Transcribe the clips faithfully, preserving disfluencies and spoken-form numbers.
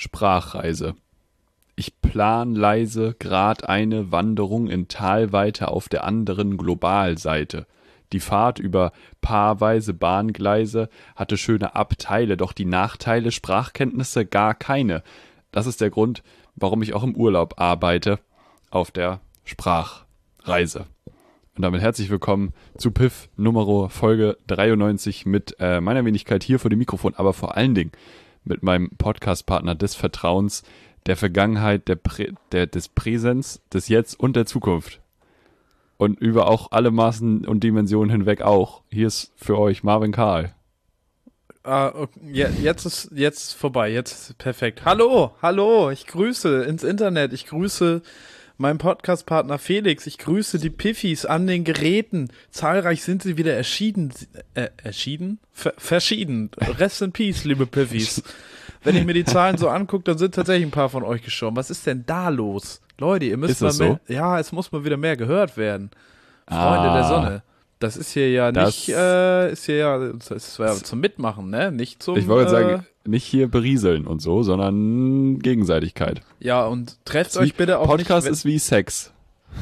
Sprachreise. Ich plan leise grad eine Wanderung in Talweite auf der anderen Globalseite. Die Fahrt über paarweise Bahngleise hatte schöne Abteile, doch die Nachteile Sprachkenntnisse gar keine. Das ist der Grund, warum ich auch im Urlaub arbeite auf der Sprachreise. Und damit herzlich willkommen zu Piff Numero Folge dreiundneunzig mit äh, meiner Wenigkeit hier vor dem Mikrofon, aber vor allen Dingen mit meinem Podcast-Partner des Vertrauens, der Vergangenheit, der Prä- der, des Präsens, des Jetzt und der Zukunft. Und über auch alle Maßen und Dimensionen hinweg auch. Hier ist für euch Marvin Karl. Ah, okay. Ja, jetzt ist jetzt vorbei, jetzt ist perfekt. Hallo, hallo, ich grüße ins Internet, ich grüße meinen Podcast-Partner Felix, ich grüße die Piffis an den Geräten. Zahlreich sind sie wieder erschieden. Äh, erschieden? Ver- verschieden. Rest in Peace, liebe Piffis. Wenn ich mir die Zahlen so angucke, dann sind tatsächlich ein paar von euch gestorben. Was ist denn da los? Leute, ihr müsst Ist mal das mehr. so? Ja, es muss mal wieder mehr gehört werden. Freunde Ah. der Sonne. Das ist hier ja Das- nicht, äh, ist hier ja, das war ja zum Mitmachen, ne? Nicht zum. Ich wollte äh, sagen, nicht hier berieseln und so, sondern Gegenseitigkeit. Ja, und trefft euch bitte auch Podcast nicht. ist wie Sex.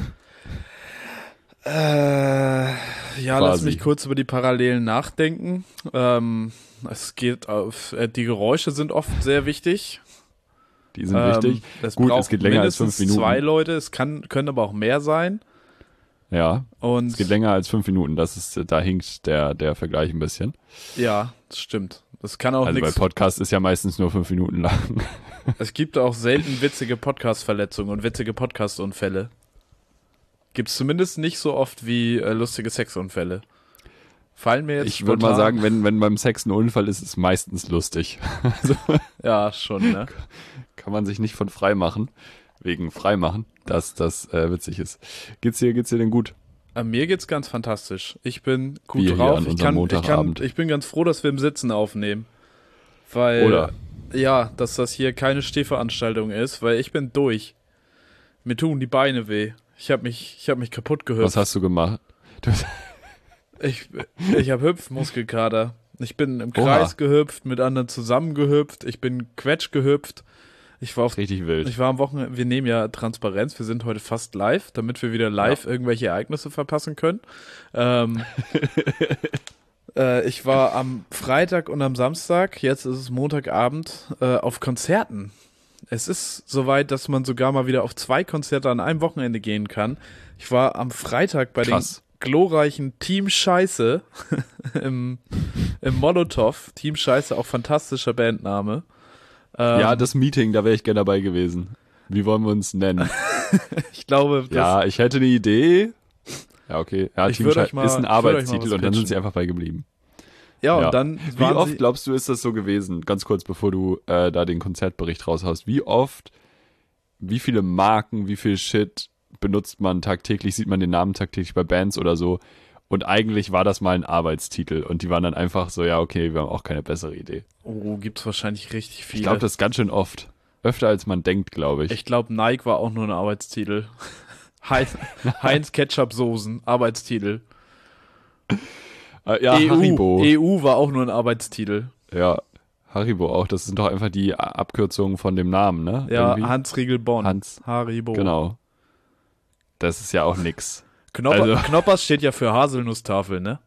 Äh, ja, lass Quasi. mich kurz über die Parallelen nachdenken. Ähm, es geht auf, äh, die Geräusche sind oft sehr wichtig. Die sind Ähm, wichtig. Es Gut, braucht es geht länger als mindestens fünf Minuten. zwei Leute, es kann, können aber auch mehr sein. Ja, Und es geht länger als fünf Minuten. Das ist, da hinkt der, der Vergleich ein bisschen. ja, das stimmt. Das kann auch Also bei nichts. Podcast ist ja meistens nur fünf Minuten lang. Es gibt auch selten witzige Podcast-Verletzungen und witzige Podcast-Unfälle. Gibt's zumindest nicht so oft wie äh, lustige Sexunfälle. Fallen mir jetzt Ich würde mal spontan- sagen, wenn, wenn beim Sex ein Unfall ist, ist es meistens lustig. Also Ja, schon, ne? kann man sich nicht von frei machen. Wegen Freimachen, dass das äh, witzig ist. Geht's dir, geht's dir denn gut? Äh, Mir geht's ganz fantastisch. Ich bin gut Wir hier drauf. an Ich unserem kann, ich, kann, Montagabend. ich bin ganz froh, dass wir im Sitzen aufnehmen. Weil, Oder? ja, dass das hier keine Stehveranstaltung ist, weil ich bin durch. Mir tun die Beine weh. Ich habe mich, ich hab mich kaputt gehüpft. Was hast du gemacht? Du, Ich, ich habe Hüpfmuskelkater. Ich bin im Oha. Kreis gehüpft, mit anderen zusammengehüpft. Ich bin quetsch gehüpft. Ich war auf richtig wild. Ich war am Wochenende, wir nehmen ja Transparenz, wir sind heute fast live, damit wir wieder live irgendwelche Ereignisse verpassen können. Ähm, äh, ich war am Freitag und am Samstag, jetzt ist es Montagabend, äh, auf Konzerten. Es ist soweit, dass man sogar mal wieder auf zwei Konzerte an einem Wochenende gehen kann. Ich war am Freitag bei Krass. den glorreichen Team Scheiße im, im Molotow. Team Scheiße, auch fantastischer Bandname. Ähm, Ja, das Meeting, da wäre ich gerne dabei gewesen. Wie wollen wir uns nennen? ich glaube, das, Ja, ich hätte eine Idee. Ja, okay. Ja, Ich Team würd Schei- euch mal- ist ein ich würd euch mal Arbeitstitel was und dann sind pitchen. sie einfach bei geblieben. Ja, und Ja. dann Wie waren oft, sie, glaubst du, ist das so gewesen? Ganz kurz, bevor du äh, da den Konzertbericht raushaust. Wie oft, wie viele Marken, wie viel Shit benutzt man tagtäglich, sieht man den Namen tagtäglich bei Bands oder so? Und eigentlich war das mal ein Arbeitstitel und die waren dann einfach so, ja, okay, wir haben auch keine bessere Idee. oh, gibt's wahrscheinlich richtig viele. Ich glaube, das ist ganz schön oft. Öfter als man denkt, glaube ich. Ich glaube, Nike war auch nur ein Arbeitstitel. Heinz, Heinz Ketchup Soßen, Arbeitstitel. Äh, ja, E U, Haribo. E U war auch nur ein Arbeitstitel. Ja, Haribo auch. Das sind doch einfach die A- Abkürzungen von dem Namen, ne? Ja, Irgendwie. Hans Riegel Bonn. Hans. Haribo. Genau. Das ist ja auch nix. Knopper, Also- Knoppers steht ja für Haselnusstafel, ne?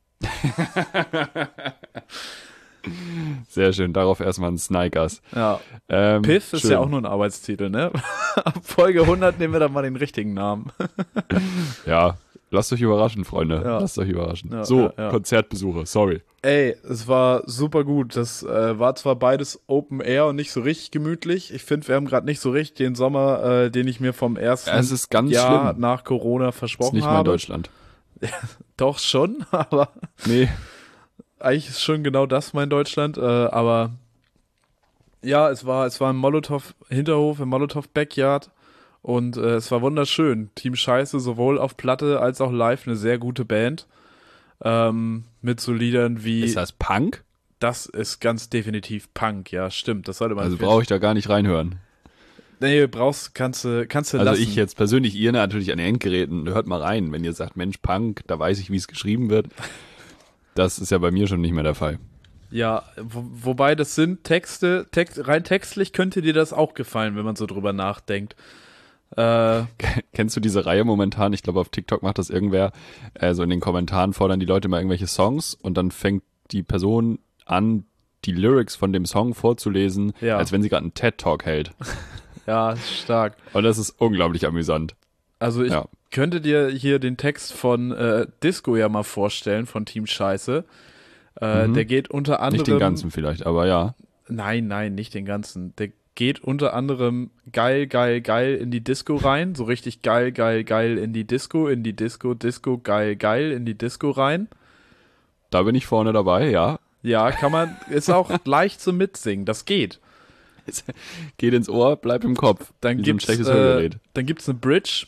Sehr schön. Darauf erstmal ein Snikers. Ja. Ähm, Piff ist schön. ja auch nur ein Arbeitstitel, ne? Ab Folge hundert nehmen wir dann mal den richtigen Namen. Ja, lasst euch überraschen, Freunde. Ja. Lasst euch überraschen. Ja, so, ja, ja. Konzertbesuche, sorry. Ey, es war super gut. Das äh, war zwar beides Open Air und nicht so richtig gemütlich. Ich finde, wir haben gerade nicht so richtig den Sommer, äh, den ich mir vom ersten Es ist ganz Jahr schlimm. nach Corona Ist versprochen nicht mal in habe. Deutschland. Doch schon, aber Nee. eigentlich ist schon genau das mein Deutschland. Äh, aber ja, es war es war im Molotow Hinterhof, im Molotow Backyard und äh, es war wunderschön. Team Scheiße sowohl auf Platte als auch live eine sehr gute Band. Ähm, mit so Liedern wie Ist das Punk? Das ist ganz definitiv Punk, ja, stimmt. Das sollte man Also brauche ich da gar nicht reinhören. Nee, brauchst, kannst du, kannst du Also lassen. ich jetzt persönlich, ihr natürlich an den Endgeräten, hört mal rein. Wenn ihr sagt, Mensch, Punk, da weiß ich, wie es geschrieben wird. Das ist ja bei mir schon nicht mehr der Fall. Ja, wo, wobei das sind Texte, Text, rein textlich könnte dir das auch gefallen, wenn man so drüber nachdenkt. Äh, Kennst du diese Reihe momentan? Ich glaube, auf TikTok macht das irgendwer. Äh, so in den Kommentaren fordern die Leute mal irgendwelche Songs und dann fängt die Person an, die Lyrics von dem Song vorzulesen, Ja. als wenn sie gerade einen TED-Talk hält. ja, stark. Und das ist unglaublich amüsant. Also ich Ja. könnte dir hier den Text von äh, Disco ja mal vorstellen, von Team Scheiße. Äh, Mhm. Der geht unter anderem... Nicht den ganzen vielleicht, aber ja. Nein, nein, nicht den ganzen. Der geht unter anderem geil, geil, geil in die Disco rein. So richtig geil, geil, geil in die Disco, in die Disco, Disco, geil, geil in die Disco rein. Da bin ich vorne dabei, ja. Ja, kann man, ist auch leicht zum Mitsingen, das geht. Geht ins Ohr, bleibt im Kopf. Dann Wie so ein gibt's, schlechtes äh, Hörgerät. dann gibt's eine Bridge.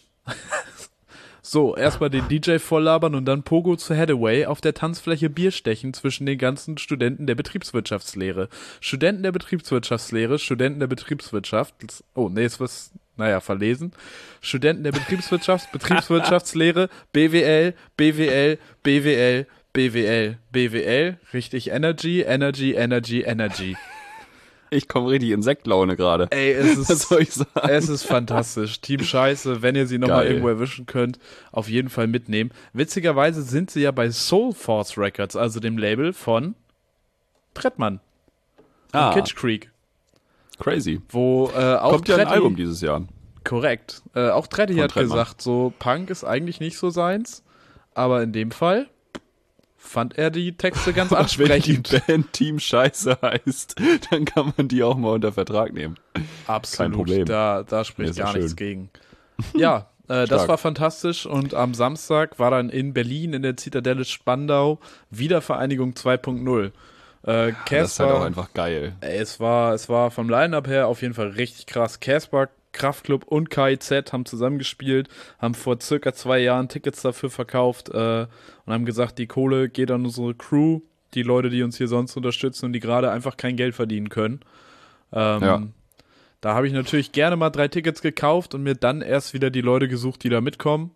So, erstmal den D J volllabern und dann Pogo zu Hathaway auf der Tanzfläche Bier stechen zwischen den ganzen Studenten der Betriebswirtschaftslehre. Studenten der Betriebswirtschaftslehre, Studenten der Betriebswirtschaft. Oh, nee, ist was, naja, verlesen. Studenten der Betriebswirtschaft, Betriebswirtschaftslehre, B W L, B W L, B W L, B W L, B W L, richtig Energy, Energy, Energy, Energy. Ich komme richtig in Sektlaune gerade. Ey, es Was ist, soll ich sagen? es ist fantastisch. Team Scheiße, wenn ihr sie nochmal Geil. irgendwo erwischen könnt, auf jeden Fall mitnehmen. Witzigerweise sind sie ja bei Soul Force Records, also dem Label von Trettmann und Ah, Kitsch Creek, crazy. wo äh, auch Kommt ja ein Tretti- Album dieses Jahr. korrekt, äh, auch Tretti Von hat Trettmann. gesagt, so Punk ist eigentlich nicht so seins, aber in dem Fall fand er die Texte ganz Wenn die ansprechend. Band Team Scheiße heißt, dann kann man die auch mal unter Vertrag nehmen. Absolut, Kein Problem. Da, da spricht ist ja gar nichts schön. gegen. Ja, äh, das Stark. war fantastisch und am Samstag war dann in Berlin in der Zitadelle Spandau Wiedervereinigung zwei Punkt null. Äh, Das ist halt auch Casper, einfach geil. ey, es war, es war vom Line-Up her auf jeden Fall richtig krass. Casper, Kraftklub und K I Z haben zusammengespielt, haben vor circa zwei Jahren Tickets dafür verkauft äh, und haben gesagt, die Kohle geht an unsere Crew, die Leute, die uns hier sonst unterstützen und die gerade einfach kein Geld verdienen können. Ähm, Ja. Da habe ich natürlich gerne mal drei Tickets gekauft und mir dann erst wieder die Leute gesucht, die da mitkommen.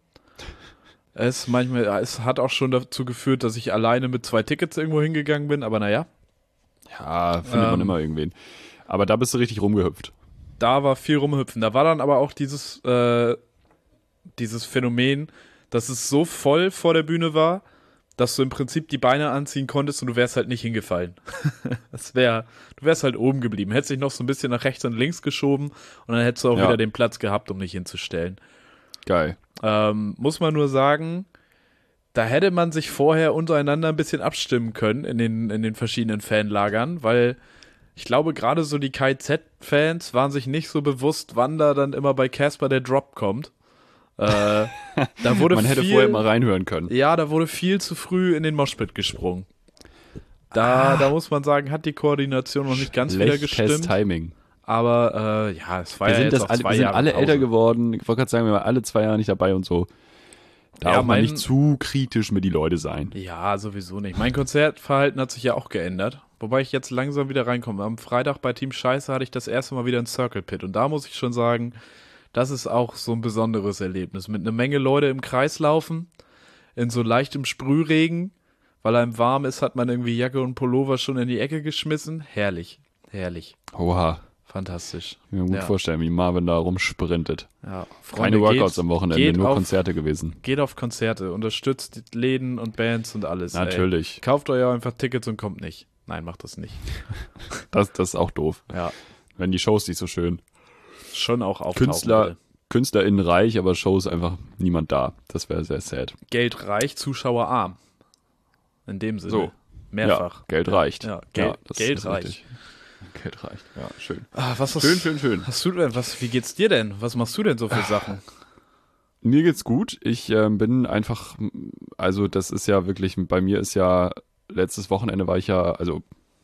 Es manchmal, es hat auch schon dazu geführt, dass ich alleine mit zwei Tickets irgendwo hingegangen bin, aber naja, Ja, findet man Ähm. immer irgendwen. Aber da bist du richtig rumgehüpft. da war viel rumhüpfen. Da war dann aber auch dieses, äh, dieses Phänomen, dass es so voll vor der Bühne war, dass du im Prinzip die Beine anziehen konntest und du wärst halt nicht hingefallen. Das wär, du wärst halt oben geblieben. Hättest dich noch so ein bisschen nach rechts und links geschoben und dann hättest du auch Ja. wieder den Platz gehabt, um dich hinzustellen. Geil. Ähm, muss man nur sagen, da hätte man sich vorher untereinander ein bisschen abstimmen können in den, in den verschiedenen Fanlagern, weil ich glaube, gerade so die K I Z-Fans waren sich nicht so bewusst, wann da dann immer bei Casper der Drop kommt. Äh, da wurde Man hätte viel, vorher mal reinhören können. ja, da wurde viel zu früh in den Moshpit gesprungen. Da, da muss man sagen, hat die Koordination noch nicht ganz wieder Schlechtes gestimmt. Timing. Aber äh, ja, es war Wir ja sind, jetzt das auch alle, zwei wir sind Jahre alle Pause. älter geworden. Ich wollte gerade sagen, wir waren alle zwei Jahre nicht dabei und so. Da Ja, auch mal mein- nicht zu kritisch mit die Leute sein. Ja, sowieso nicht. Mein Konzertverhalten hat sich ja auch geändert. Wobei ich jetzt langsam wieder reinkomme. Am Freitag bei Team Scheiße hatte ich das erste Mal wieder ein Circle Pit. Und da muss ich schon sagen, das ist auch so ein besonderes Erlebnis. Mit einer Menge Leute im Kreis laufen, in so leichtem Sprühregen. Weil einem warm ist, hat man irgendwie Jacke und Pullover schon in die Ecke geschmissen. Herrlich, herrlich. Oha. Fantastisch. Ich kann mir gut Ja. vorstellen, wie Marvin da rumsprintet. Ja, Keine Workouts geht, am Wochenende, geht nur auf, Konzerte gewesen. Geht auf Konzerte, unterstützt die Läden und Bands und alles. Ey. Natürlich. Kauft euch einfach Tickets und kommt nicht. Nein, macht das nicht. Das, das ist auch doof. Ja, Wenn die Shows nicht so schön. schon auch auftauchen. Künstler, bitte. KünstlerInnen reich, aber Shows einfach niemand da. Das wäre sehr sad. Geld reich, Zuschauer arm. In dem Sinne. So. Mehrfach. Ja, Geld reicht. Ja, Geld, das Geld ist reich. richtig. Geld reicht. Ja, schön. Ah, was hast, Schön, schön, schön. Hast du denn, was, wie geht's dir denn? Was machst du denn so für Sachen? Mir geht's gut. Ich ähm, bin einfach, also das ist ja wirklich, bei mir ist ja, letztes Wochenende war ich ja, also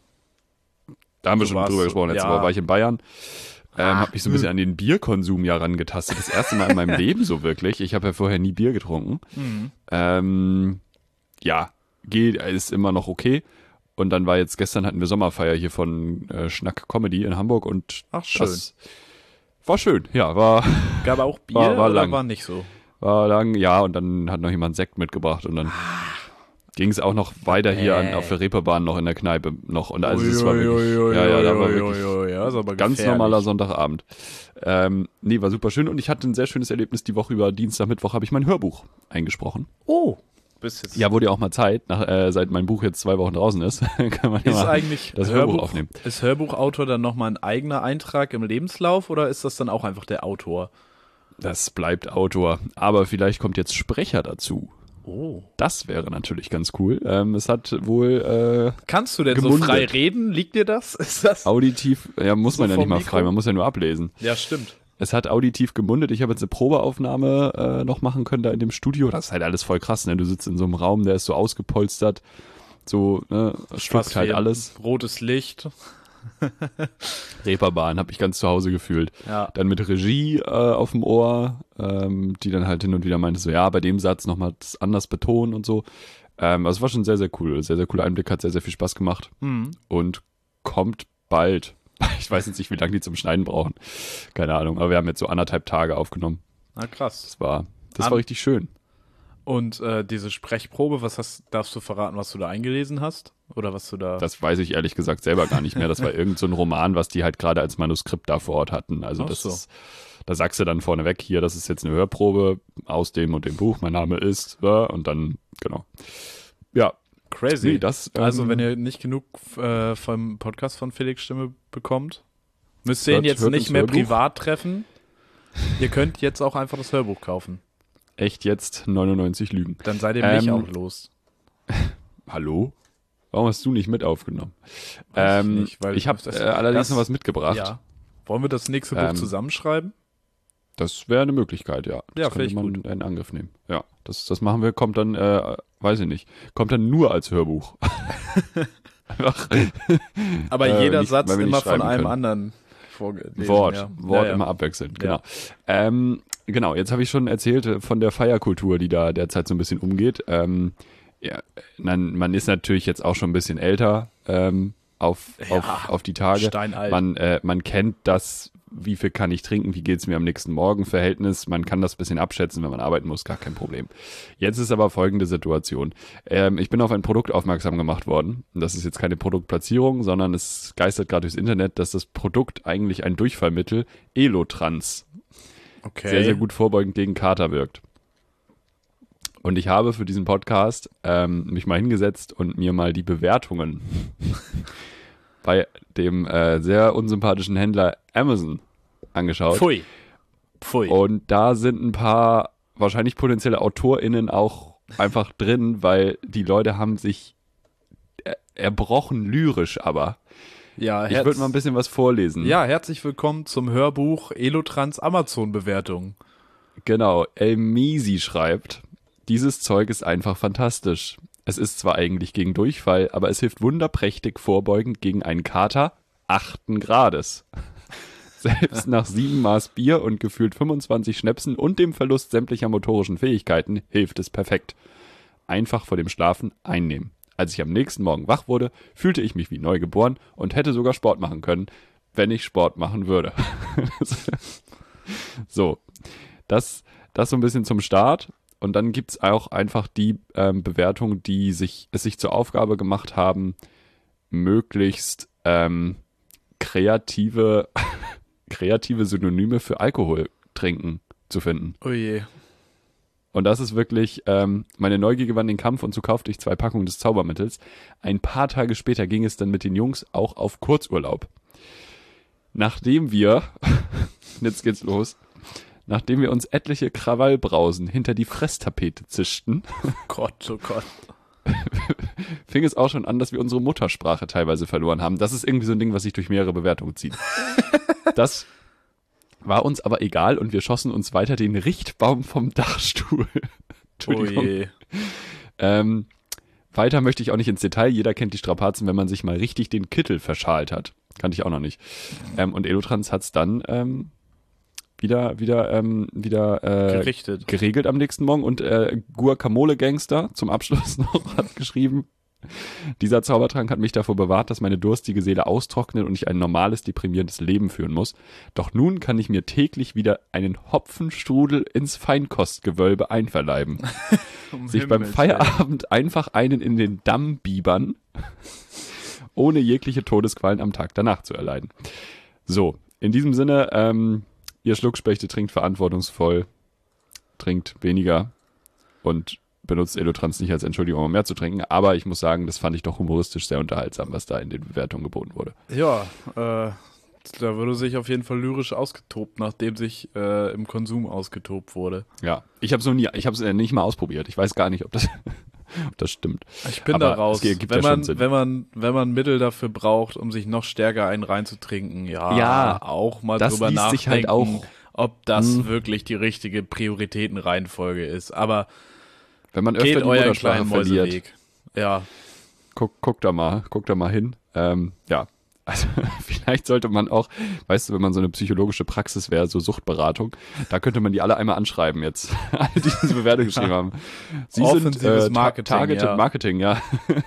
da haben wir Du schon warst drüber so- gesprochen, letzte ja. Woche war ich in Bayern. Ähm, Ah, habe mich so ein bisschen an den Bierkonsum ja rangetastet. Das erste Mal in meinem Leben so wirklich. Ich habe ja vorher nie Bier getrunken. Mhm. Ähm, ja, geht, ist immer noch okay. Und dann war jetzt, gestern hatten wir Sommerfeier hier von äh, Schnack Comedy in Hamburg und Ach, schön. das war schön. Ja, war, Gab auch Bier war- war oder lang. war nicht so? war lang, ja, und dann hat noch jemand Sekt mitgebracht und dann ging es auch noch weiter hier an, auf der Reeperbahn noch in der Kneipe noch. Und also es war wirklich, ja, ja, da war wirklich ja, ist aber ganz gefährlich. normaler Sonntagabend. Ähm, nee, war super schön und ich hatte ein sehr schönes Erlebnis die Woche über Dienstag, Mittwoch habe ich mein Hörbuch eingesprochen. Oh, bist jetzt. Ja, wurde ja auch mal Zeit, nach, äh, seit mein Buch jetzt zwei Wochen draußen ist, kann man ja Ist mal eigentlich das Hörbuch, Hörbuch aufnehmen. Ist Hörbuchautor dann nochmal ein eigener Eintrag im Lebenslauf oder ist das dann auch einfach der Autor? Das bleibt Autor, aber vielleicht kommt jetzt Sprecher dazu. Oh. Das wäre natürlich ganz cool. Ähm, es hat wohl äh, Kannst du denn gemundet. so frei reden? Liegt dir das? Ist das? Auditiv, ja, muss So man ja vom nicht mal Mikro? frei, man muss ja nur ablesen. Ja, stimmt. Es hat auditiv gemundet. Ich habe jetzt eine Probeaufnahme äh, noch machen können da in dem Studio. Das ist halt alles voll krass, ne? Du sitzt in so einem Raum, der ist so ausgepolstert, so, ne, schluckt halt wie alles. Rotes Licht. Reeperbahn habe ich ganz zu Hause gefühlt. Ja. Dann mit Regie äh, auf dem Ohr, ähm, die dann halt hin und wieder meinte so, ja, bei dem Satz nochmal das anders betonen und so. Ähm, also es war schon sehr, sehr cool. Sehr, sehr cooler Einblick, hat sehr, sehr viel Spaß gemacht. Mhm. Und kommt bald. Ich weiß jetzt nicht, wie lange die zum Schneiden brauchen. Keine Ahnung, aber wir haben jetzt so anderthalb Tage aufgenommen. Na krass. Das war, das An- war richtig schön. Und äh, diese Sprechprobe, was hast, darfst du verraten, was du da eingelesen hast? Oder was du da. Das weiß ich ehrlich gesagt selber gar nicht mehr. Das war irgend so ein Roman, was die halt gerade als Manuskript da vor Ort hatten. Also Ach das so. ist, da sagst du dann vorneweg, hier, das ist jetzt eine Hörprobe aus dem und dem Buch, mein Name ist, äh, und dann, genau. Ja, Crazy. nee, das, ähm, Also, wenn ihr nicht genug äh, vom Podcast von Felix Stimme bekommt, müsst ihr ihn Hört- jetzt hört nicht ins mehr Hörbuch. privat treffen. Ihr könnt jetzt auch einfach das Hörbuch kaufen. echt jetzt neunundneunzig Lügen. Dann seid ihr mich Ähm, auch los. Hallo? Warum hast du nicht mit aufgenommen? Weiß ich Ähm, nicht, weil ich habe das- äh, allerdings das- noch was mitgebracht. Ja. Wollen wir das nächste Buch Ähm, zusammenschreiben? Das wäre eine Möglichkeit, ja. Das Ja, könnte vielleicht man gut. in Angriff nehmen. Ja, das, das machen wir, kommt dann, äh, weiß ich nicht, kommt dann nur als Hörbuch. Einfach Aber äh, jeder nicht- Satz weil wir nicht immer von schreiben einem können. anderen vorgelesen. Wort, ja. Wort ja, ja. immer abwechselnd, genau. Ja. Ähm, genau, jetzt habe ich schon erzählt äh, von der Feierkultur, die da derzeit so ein bisschen umgeht. Ähm, ja, man, man ist natürlich jetzt auch schon ein bisschen älter ähm, auf, Ja, auf, auf die Tage. Steinalt. Man, äh, man kennt das, wie viel kann ich trinken, wie geht's mir am nächsten Morgen Verhältnis. Man kann das ein bisschen abschätzen, wenn man arbeiten muss, gar kein Problem. Jetzt ist aber folgende Situation. Ähm, ich bin auf ein Produkt aufmerksam gemacht worden. Und das ist jetzt keine Produktplatzierung, sondern es geistert gerade durchs Internet, dass das Produkt eigentlich ein Durchfallmittel Elotrans Okay. sehr, sehr gut vorbeugend gegen Kater wirkt. Und ich habe für diesen Podcast ähm, mich mal hingesetzt und mir mal die Bewertungen bei dem äh, sehr unsympathischen Händler Amazon angeschaut. Pfui. Pfui. Und da sind ein paar wahrscheinlich potenzielle AutorInnen auch einfach drin, weil die Leute haben sich er- erbrochen lyrisch, aber ja, ich herz- würde mal ein bisschen was vorlesen. Ja, herzlich willkommen zum Hörbuch Elotrans Amazon-Bewertung. Genau, El Misi schreibt, dieses Zeug ist einfach fantastisch. Es ist zwar eigentlich gegen Durchfall, aber es hilft wunderprächtig vorbeugend gegen einen Kater achten Grades. Selbst nach sieben Maß Bier und gefühlt fünfundzwanzig Schnäpsen und dem Verlust sämtlicher motorischen Fähigkeiten hilft es perfekt. Einfach vor dem Schlafen einnehmen. Als ich am nächsten Morgen wach wurde, fühlte ich mich wie neugeboren und hätte sogar Sport machen können, wenn ich Sport machen würde. So, das, das so ein bisschen zum Start. Und dann gibt's auch einfach die ähm, Bewertung, die sich, es sich zur Aufgabe gemacht haben, möglichst ähm, kreative, kreative Synonyme für Alkohol trinken zu finden. Oh je. Und das ist wirklich, ähm, meine Neugier gewann den Kampf und so kaufte ich zwei Packungen des Zaubermittels. Ein paar Tage später ging es dann mit den Jungs auch auf Kurzurlaub. Nachdem wir, jetzt geht's los, nachdem wir uns etliche Krawallbrausen hinter die Fresstapete zischten, Gott, oh Gott. fing es auch schon an, dass wir unsere Muttersprache teilweise verloren haben. Das ist irgendwie so ein Ding, was sich durch mehrere Bewertungen zieht. Das war uns aber egal und wir schossen uns weiter den Richtbaum vom Dachstuhl. Oh Entschuldigung. je. Ähm, weiter möchte ich auch nicht ins Detail. Jeder kennt die Strapazen, wenn man sich mal richtig den Kittel verschalt hat. Kannte ich auch noch nicht. Ähm, und Elotrans hat's dann ähm, wieder, wieder, ähm, wieder äh, Gerichtet. geregelt am nächsten Morgen. Und äh, Guacamole Gangster zum Abschluss noch hat geschrieben, Dieser Zaubertrank hat mich davor bewahrt, dass meine durstige Seele austrocknet und ich ein normales, deprimierendes Leben führen muss. Doch nun kann ich mir täglich wieder einen Hopfenstrudel ins Feinkostgewölbe einverleiben. Um Sich beim Himmels Feierabend Willen. einfach einen in den Damm biebern, ohne jegliche Todesqualen am Tag danach zu erleiden. So, in diesem Sinne, ähm, ihr Schluckspechte trinkt verantwortungsvoll, trinkt weniger und benutzt Elotrans nicht als Entschuldigung, um mehr zu trinken. Aber ich muss sagen, das fand ich doch humoristisch sehr unterhaltsam, was da in den Bewertungen geboten wurde. Ja, äh, da wurde sich auf jeden Fall lyrisch ausgetobt, nachdem sich äh, im Konsum ausgetobt wurde. Ja, ich habe es noch nie, ich habe es nicht mal ausprobiert. Ich weiß gar nicht, ob das, ob das stimmt. Ich bin Aber da raus. es gibt wenn, ja schon man, Sinn. wenn, man, wenn man Mittel dafür braucht, um sich noch stärker einen reinzutrinken, ja, Ja, auch mal das drüber liest nachdenken, sich halt auch. ob das Hm. wirklich die richtige Prioritätenreihenfolge ist. Aber Wenn man öfter geht die euren Muttersprache kleinen verliert, Mäuseweg. Ja, guck, guck da mal, guck da mal hin. Ähm, ja, also vielleicht sollte man auch, weißt du, wenn man so eine psychologische Praxis wäre, so Suchtberatung, da könnte man die alle einmal anschreiben jetzt, alle, die diese Bewertung geschrieben haben. Sie Offensives sind äh, Marketing, ta- Targeted ja. Marketing, ja.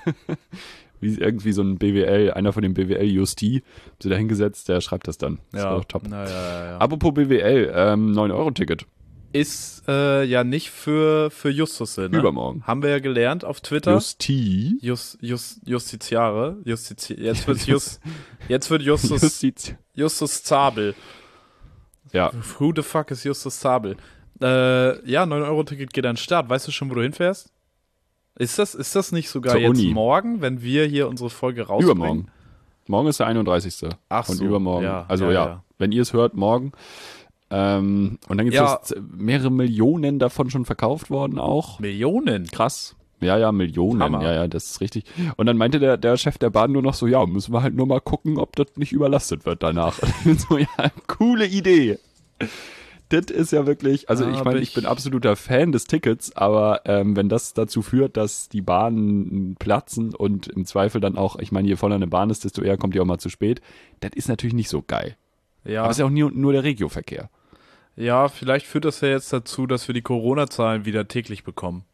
Wie irgendwie so ein B W L, einer von den B W L-Justi, haben sie da hingesetzt, der schreibt das dann. Das ja, war doch top. Na, ja, ja, ja. Apropos B W L, ähm, neun Euro Ticket, Ist äh, ja nicht für, für Justus, ne? übermorgen. Haben wir ja gelernt auf Twitter. Justi. Just, Just, Justiziare. Justizi jetzt wird Just, jetzt wird Justus, Justiz. Justus Zabel. Ja, Who the fuck ist Justus Zabel? Äh, ja, neun Euro Ticket geht an den Start. Weißt du schon, wo du hinfährst? Ist das, ist das nicht sogar Zur jetzt Uni. morgen, wenn wir hier unsere Folge rausbringen? übermorgen. Morgen ist der einunddreißigste Ach Und so, übermorgen. ja, also ja, ja, ja. wenn ihr es hört, morgen. Ähm, und dann gibt es Ja. mehrere Millionen davon schon verkauft worden auch. Millionen. Krass. Ja, ja, Millionen. Hammer. Ja, ja, das ist richtig. Und dann meinte der, der Chef der Bahn nur noch so, ja, müssen wir halt nur mal gucken, ob das nicht überlastet wird danach. Und ich bin so, ja, coole Idee. Das ist ja wirklich, also Ja, ich aber meine, ich ich- bin absoluter Fan des Tickets, aber ähm, wenn das dazu führt, dass die Bahnen platzen und im Zweifel dann auch, ich meine, je voller eine Bahn ist, desto eher kommt die auch mal zu spät, das ist natürlich nicht so geil. Ja. Aber es ist ja auch nur, nur der Regioverkehr. Ja, vielleicht führt das ja jetzt dazu, dass wir die Corona-Zahlen wieder täglich bekommen.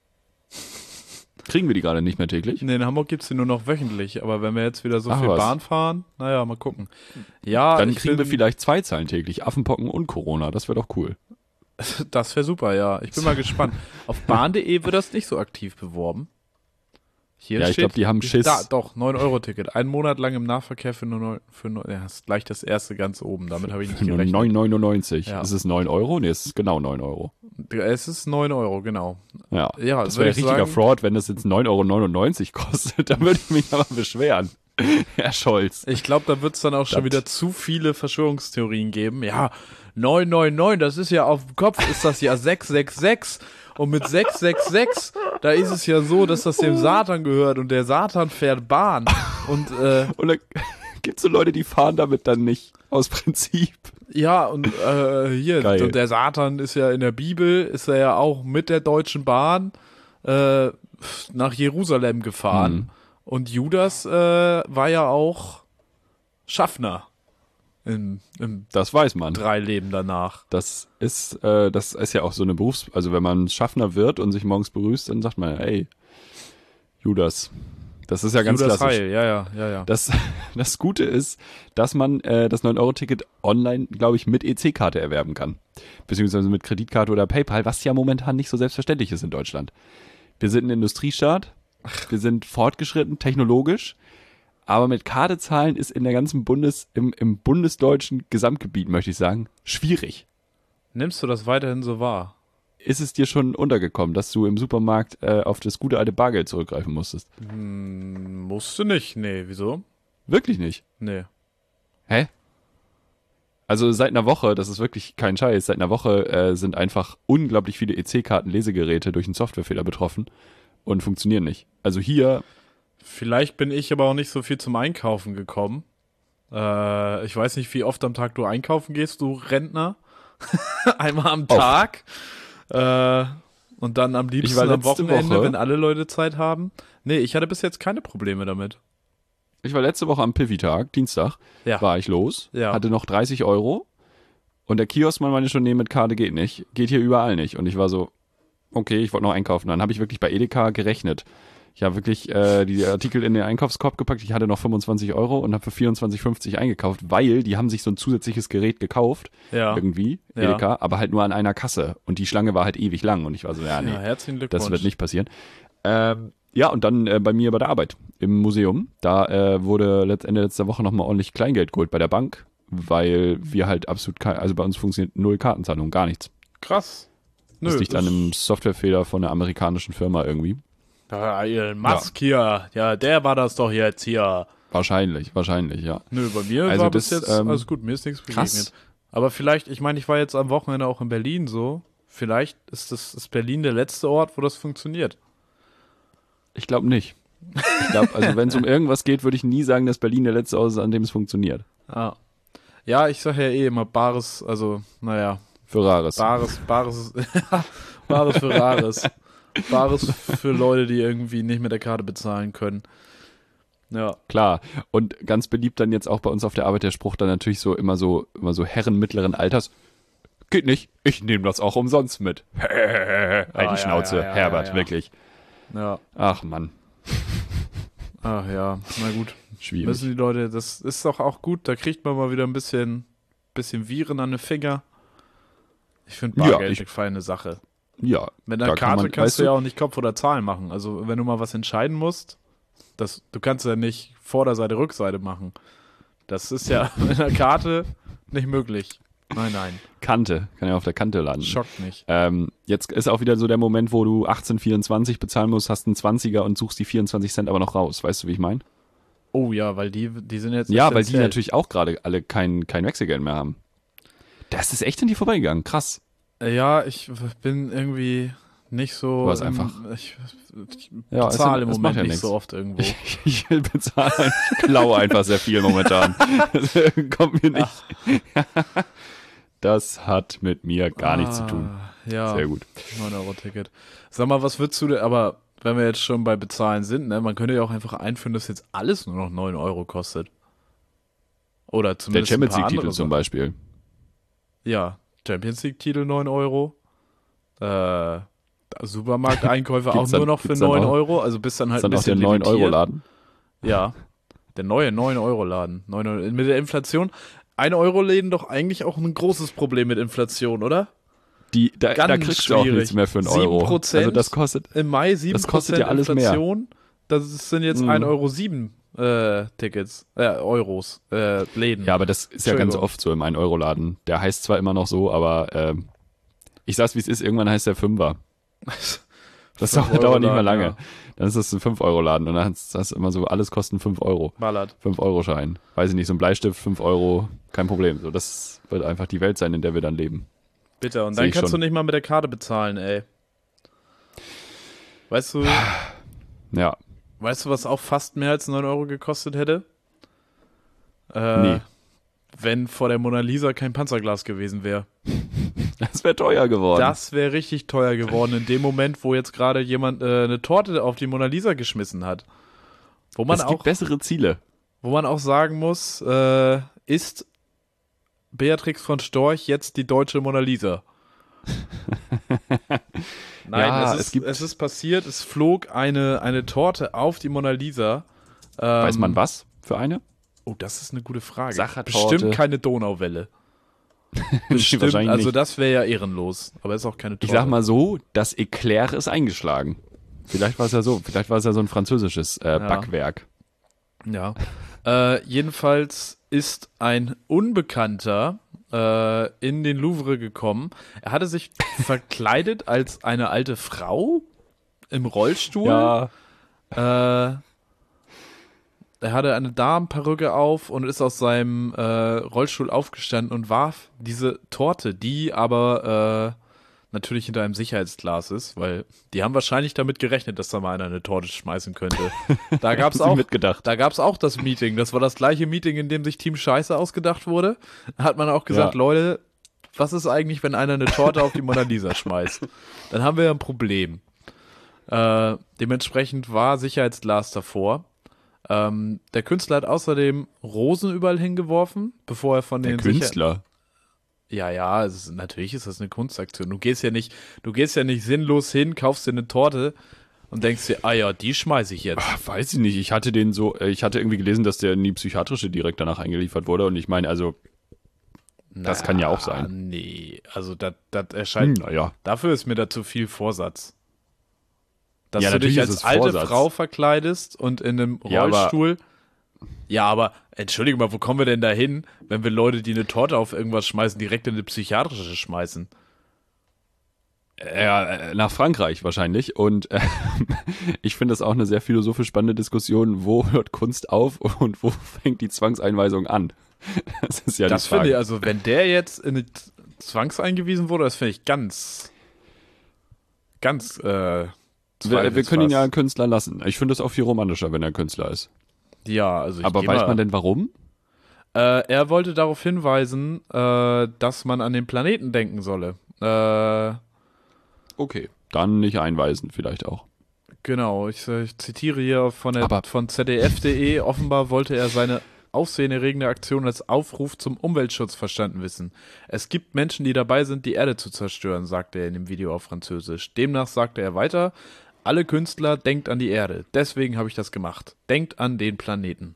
Kriegen wir die gerade nicht mehr täglich? Nee, in Hamburg gibt's die nur noch wöchentlich, aber wenn wir jetzt wieder so Ach, viel was. Bahn fahren, naja, mal gucken. Ja, Dann ich kriegen bin, wir vielleicht zwei Zahlen täglich, Affenpocken und Corona, das wäre doch cool. Das wäre super, ja. Ich bin mal gespannt. Auf bahn punkt de wird das nicht so aktiv beworben. Hier Ja, ich steht, glaub, die haben Schiss. Da, doch, neun Euro Ticket. Ein Monat lang im Nahverkehr für nur neun, für neun, ja, ist gleich das erste ganz oben. Damit habe ich nicht Nur gerechnet. neun neunundneunzig. Ja. Ist es neun Euro? Nee, es ist genau neun Euro. Es ist neun Euro, genau. Ja, Ja, das soll wäre ich richtiger sagen- Fraud, wenn das jetzt neun Euro neunundneunzig kostet. Da würde ich mich aber beschweren. Herr Scholz. Ich glaube, da wird es dann auch schon Das- wieder zu viele Verschwörungstheorien geben. Ja, neun neun neun, das ist ja auf dem Kopf, ist das ja sechs sechs sechs. Und mit sechs sechs sechs, da ist es ja so, dass das dem Satan gehört und der Satan fährt Bahn. Und äh, Und da gibt es so Leute, die fahren damit dann nicht. Aus Prinzip. ja, und äh, hier, Geil. und der Satan ist ja in der Bibel, ist er ja auch mit der Deutschen Bahn äh, nach Jerusalem gefahren. Mhm. Und Judas äh, war ja auch Schaffner im, im Das weiß man. drei Leben danach. Das ist, äh, das ist ja auch so eine Berufs-, also wenn man Schaffner wird und sich morgens begrüßt, dann sagt man, ey, Judas. Das ist ja ganz Judas klassisch. Heil, ja, ja, ja, ja. Das, das Gute ist, dass man äh, das neun Euro Ticket online, glaube ich, mit E C-Karte erwerben kann. Beziehungsweise mit Kreditkarte oder PayPal, was ja momentan nicht so selbstverständlich ist in Deutschland. Wir sind ein Industriestaat, wir sind fortgeschritten, technologisch, aber mit Karte zahlen ist in der ganzen Bundes, im, im bundesdeutschen Gesamtgebiet, möchte ich sagen, schwierig. Nimmst du das weiterhin so wahr? Ist es dir schon untergekommen, dass du im Supermarkt äh, auf das gute alte Bargeld zurückgreifen musstest? Hm, musst du nicht. Nee, wieso? Wirklich nicht. Nee. Hä? Also seit einer Woche, das ist wirklich kein Scheiß, seit einer Woche äh, sind einfach unglaublich viele E C-Karten-Lesegeräte durch einen Softwarefehler betroffen und funktionieren nicht. Also hier, Vielleicht bin ich aber auch nicht so viel zum Einkaufen gekommen. Äh, ich weiß nicht, wie oft am Tag du einkaufen gehst, du Rentner. Einmal am Oft. Tag. Äh, und dann am liebsten war am letzte Wochenende, Woche- wenn alle Leute Zeit haben. Nee, ich hatte bis jetzt keine Probleme damit. ich war letzte Woche am Piffy-Tag, Dienstag, Ja. war ich los, Ja. hatte noch dreißig Euro und der Kioskmann meinte schon, nee, mit Karte geht nicht, geht hier überall nicht. Und ich war so, okay, ich wollte noch einkaufen. Dann habe ich wirklich bei Edeka gerechnet. Ich habe wirklich äh, die Artikel in den Einkaufskorb gepackt. Ich hatte noch fünfundzwanzig Euro und habe für vierundzwanzig fünfzig eingekauft, weil die haben sich so ein zusätzliches Gerät gekauft, Ja. irgendwie, Ja. Edeka, aber halt nur an einer Kasse. Und die Schlange war halt ewig lang. Und ich war so, ja, nee, Ja, herzlichen Glückwunsch. das wird nicht passieren. Ähm, ja, und dann äh, bei mir bei der Arbeit im Museum. Da äh, wurde letzt, Ende letzter Woche nochmal ordentlich Kleingeld geholt bei der Bank, weil wir halt absolut kein, also bei uns funktioniert null Kartenzahlung, gar nichts. Krass. Nö, Das liegt an einem Softwarefehler von einer amerikanischen Firma irgendwie. Ja, Elon Musk hier. Ja, der war das doch jetzt hier. Wahrscheinlich, wahrscheinlich, ja. Nö, bei mir Also war bis das, jetzt ähm, alles gut. Mir ist nichts krass. begegnet. Aber vielleicht, ich meine, ich war jetzt am Wochenende auch in Berlin so. Vielleicht ist das ist Berlin der letzte Ort, wo das funktioniert. Ich glaube nicht. Ich glaube, also wenn es um irgendwas geht, würde ich nie sagen, dass Berlin der letzte Ort ist, an dem es funktioniert. Ah. Ja, ich sage ja eh immer Bares, also, naja, Für Rares. Bares, Bares, Bares für Rares. Bares für Leute, die irgendwie nicht mit der Karte bezahlen können. Ja. Klar. Und ganz beliebt dann jetzt auch bei uns auf der Arbeit der Spruch dann natürlich so immer so, immer so Herren mittleren Alters. Geht nicht, ich nehme das auch umsonst mit. halt Ah, ja, die Schnauze, ja, ja, Herbert, ja, ja. wirklich. Ja. Ach Mann, Ach ja, na gut. schwierig. Müssen die Leute, das ist doch auch gut, da kriegt man mal wieder ein bisschen, bisschen Viren an den Finger. Ich finde Ja, Bargeld ich- eine feine Sache. Ja, Mit einer da kann Karte man- kannst weißt du ja du- auch nicht Kopf oder Zahlen machen. Also wenn du mal was entscheiden musst, das, du kannst ja nicht Vorderseite, Rückseite machen. Das ist ja mit einer Karte nicht möglich. Nein, nein, Kante, kann ja auf der Kante landen. schockt nicht. Ähm, jetzt ist auch wieder so der Moment, wo du achtzehn vierundzwanzig bezahlen musst, hast einen zwanziger und suchst die vierundzwanzig Cent aber noch raus. Weißt du, wie ich meine? Oh ja, weil die, die sind jetzt Ja, weil die essentiell. natürlich auch gerade alle kein, kein Wechselgeld mehr haben. Das ist echt an die vorbeigegangen. Krass. Ja, ich bin irgendwie nicht so. Du warst im- einfach- Ich, ich Ja, bezahle es- im es Moment macht ja nicht nichts. so oft irgendwo. Ich, ich bezahle, ich klaue einfach sehr viel momentan. Das kommt mir nicht. Das hat mit mir gar nichts zu tun. Ah, Ja, Sehr gut. neun Euro Ticket. Sag mal, was würdest du denn, aber wenn wir jetzt schon bei Bezahlen sind, ne, man könnte ja auch einfach einführen, dass jetzt alles nur noch neun Euro kostet. Oder Der zumindest Champions ein paar League-Titel andere zum Sachen. Beispiel. Ja, Champions League-Titel neun Euro. Äh, Supermarkteinkäufe auch Gibt's dann- nur noch für gibt's dann neun auch- Euro, also bis dann Das halt ist ein dann auch der bisschen neun Euro limitiert. Laden. Ja, der neue neun Euro Laden. neun Euro. Mit der Inflation, ein Euro Läden doch eigentlich auch ein großes Problem mit Inflation, oder? Die, da, da Ganz kriegst du auch schwierig. nichts mehr für einen sieben Euro. Prozent Also das kostet, Im Mai sieben Das kostet Prozent ja alles mehr. Inflation. Das sind jetzt Mhm. ein Euro sieben äh, Tickets, äh, Euros, äh, Läden. ja, aber das ist ja ganz Entschuldigung. oft so im ein Euro Laden. Der heißt zwar immer noch so, aber ähm, ich sag's wie es ist, irgendwann heißt der Fünfer. Das fünf dauert, dauert nicht mehr Euro Laden, lange. ja. Dann ist das ein fünf Euro Laden und dann hast du immer so, alles kosten fünf Euro. Ballert. fünf Euro Schein. Weiß ich nicht, so ein Bleistift, fünf Euro, kein Problem. So, das wird einfach die Welt sein, in der wir dann leben. Bitte, und Seh dann ich kannst schon. du nicht mal mit der Karte bezahlen, ey. Weißt du, Ja, weißt du, was auch fast mehr als neun Euro gekostet hätte? Äh, Nee. Wenn vor der Mona Lisa kein Panzerglas gewesen wäre. das wäre teuer geworden. Das wäre richtig teuer geworden in dem Moment, wo jetzt gerade jemand äh, eine Torte auf die Mona Lisa geschmissen hat. Wo man es gibt auch, bessere Ziele. wo man auch sagen muss, äh, ist Beatrix von Storch jetzt die deutsche Mona Lisa? Nein, Ja, es, es ist, gibt- es ist passiert, es flog eine, eine Torte auf die Mona Lisa. Ähm, Weiß man was für eine? Oh, das ist eine gute Frage. Sachertorte. Bestimmt keine Donauwelle. Bestimmt, wahrscheinlich also nicht. das wäre ja ehrenlos. Aber ist auch keine Torte. Ich sag mal so, das Eclair ist eingeschlagen. Vielleicht war es ja so, vielleicht war es ja so ein französisches äh, Backwerk. Ja. Äh, jedenfalls ist ein Unbekannter äh, in den Louvre gekommen. Er hatte sich verkleidet als eine alte Frau im Rollstuhl. Ja, Äh, er hatte eine Damenperücke auf und ist aus seinem äh, Rollstuhl aufgestanden und warf diese Torte, die aber äh, natürlich hinter einem Sicherheitsglas ist, weil die haben wahrscheinlich damit gerechnet, dass da mal einer eine Torte schmeißen könnte. Da gab es haben sie auch, mitgedacht. da gab's auch das Meeting. Das war das gleiche Meeting, in dem sich Team Scheiße ausgedacht wurde. Da hat man auch gesagt, Ja. Leute, was ist eigentlich, wenn einer eine Torte auf die Mona Lisa schmeißt? Dann haben wir ja ein Problem. Äh, dementsprechend war Sicherheitsglas davor. Ähm, der Künstler hat außerdem Rosen überall hingeworfen, bevor er von der den Sicher- Künstler. Ja, ja, es ist, natürlich ist das eine Kunstaktion. Du gehst ja nicht, du gehst ja nicht sinnlos hin, kaufst dir eine Torte und denkst dir, ah ja, die schmeiße ich jetzt. Ach, weiß ich nicht. Ich hatte den so, äh, ich hatte irgendwie gelesen, dass der in die psychiatrische direkt danach eingeliefert wurde. Und ich meine, also, das Na, kann ja auch sein. Nee, also das erscheint, Hm, naja. dafür ist mir da zu viel Vorsatz. Dass Ja, du dich natürlich als ist es alte Vorsatz. Frau verkleidest und in einem Ja, aber- Rollstuhl. Ja, aber entschuldige mal, wo kommen wir denn da hin, wenn wir Leute, die eine Torte auf irgendwas schmeißen, direkt in eine psychiatrische schmeißen? Ja, äh, nach Frankreich wahrscheinlich. Und äh, ich finde das auch eine sehr philosophisch spannende Diskussion. Wo hört Kunst auf und wo fängt die Zwangseinweisung an? Das ist ja Das die Frage. finde ich, also wenn der jetzt in eine Zwangseingewiesen wurde, das finde ich ganz, ganz, äh, wir, wir können ihn ja einen Künstler lassen. Ich finde das auch viel romantischer, wenn er Künstler ist. Ja, also ich Aber geh weiß mal, man denn warum? Äh, er wollte darauf hinweisen, äh, dass man an den Planeten denken solle. Äh, Okay, dann nicht einweisen vielleicht auch. genau, ich, äh, ich zitiere hier von, der, Aber- von Z D F punkt de. Offenbar wollte er seine aufsehenerregende Aktion als Aufruf zum Umweltschutz verstanden wissen. Es gibt Menschen, die dabei sind, die Erde zu zerstören, sagte er in dem Video auf Französisch. Demnach sagte er weiter, alle Künstler, denkt an die Erde. Deswegen habe ich das gemacht. Denkt an den Planeten.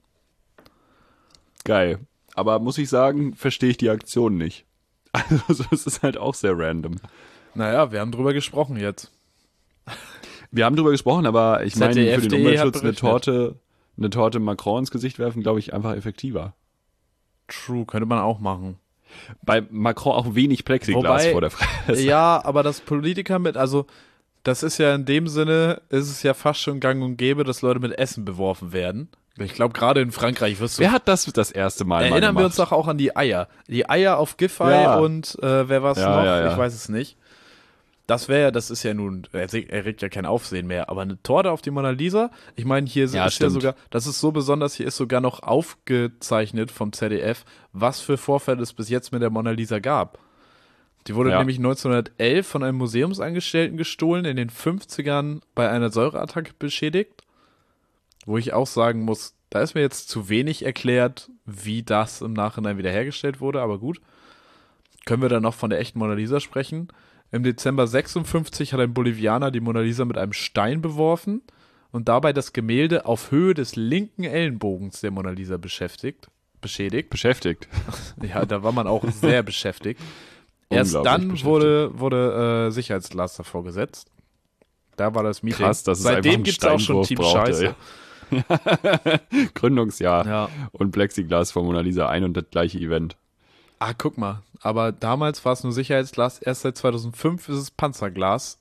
Geil. Aber muss ich sagen, verstehe ich die Aktion nicht. Also es ist halt auch sehr random. Naja, wir haben drüber gesprochen jetzt. Wir haben drüber gesprochen, aber ich meine, Z D F für den punkt de Umweltschutz hat eine berichtet. Torte, eine Torte Macron ins Gesicht werfen, glaube ich, einfach effektiver. True, könnte man auch machen. Bei Macron auch wenig Plexiglas Wobei- vor der Fresse. Ja, aber das Politiker mit, also das ist ja in dem Sinne, ist es ja fast schon gang und gäbe, dass Leute mit Essen beworfen werden. Ich glaube, gerade in Frankreich wirst du... Wer hat das das erste Mal Erinnern mal wir uns gemacht? doch auch an die Eier. Die Eier auf Giffey Ja. und äh, wer war es Ja, noch? ja, ja. Ich weiß es nicht. Das wäre ja, das ist ja nun, er erregt ja kein Aufsehen mehr, aber eine Torte auf die Mona Lisa, ich meine, hier ist Ja, ja stimmt. sogar, das ist so besonders, hier ist sogar noch aufgezeichnet vom Z D F, was für Vorfälle es bis jetzt mit der Mona Lisa gab. Die wurde Ja. nämlich neunzehnhundertelf von einem Museumsangestellten gestohlen, in den fünfzigern bei einer Säureattacke beschädigt. Wo ich auch sagen muss, da ist mir jetzt zu wenig erklärt, wie das im Nachhinein wiederhergestellt wurde, aber gut. Können wir dann noch von der echten Mona Lisa sprechen? Im Dezember sechsundfünfzig hat ein Bolivianer die Mona Lisa mit einem Stein beworfen und dabei das Gemälde auf Höhe des linken Ellenbogens der Mona Lisa beschäftigt, beschädigt. Beschäftigt. Ja, da war man auch sehr beschäftigt. Erst Unglaublich dann beschäftigt. wurde, wurde äh, Sicherheitsglas davor gesetzt. Da war das Meeting. Krass, dass es Seitdem einfach gibt es einen auch schon Steinwurf Team brauchte, Scheiße. ja. Gründungsjahr Ja. und Plexiglas vor Mona Lisa, ein und das gleiche Event. Ah, guck mal. Aber damals war es nur Sicherheitsglas. Erst seit zweitausendfünf ist es Panzerglas.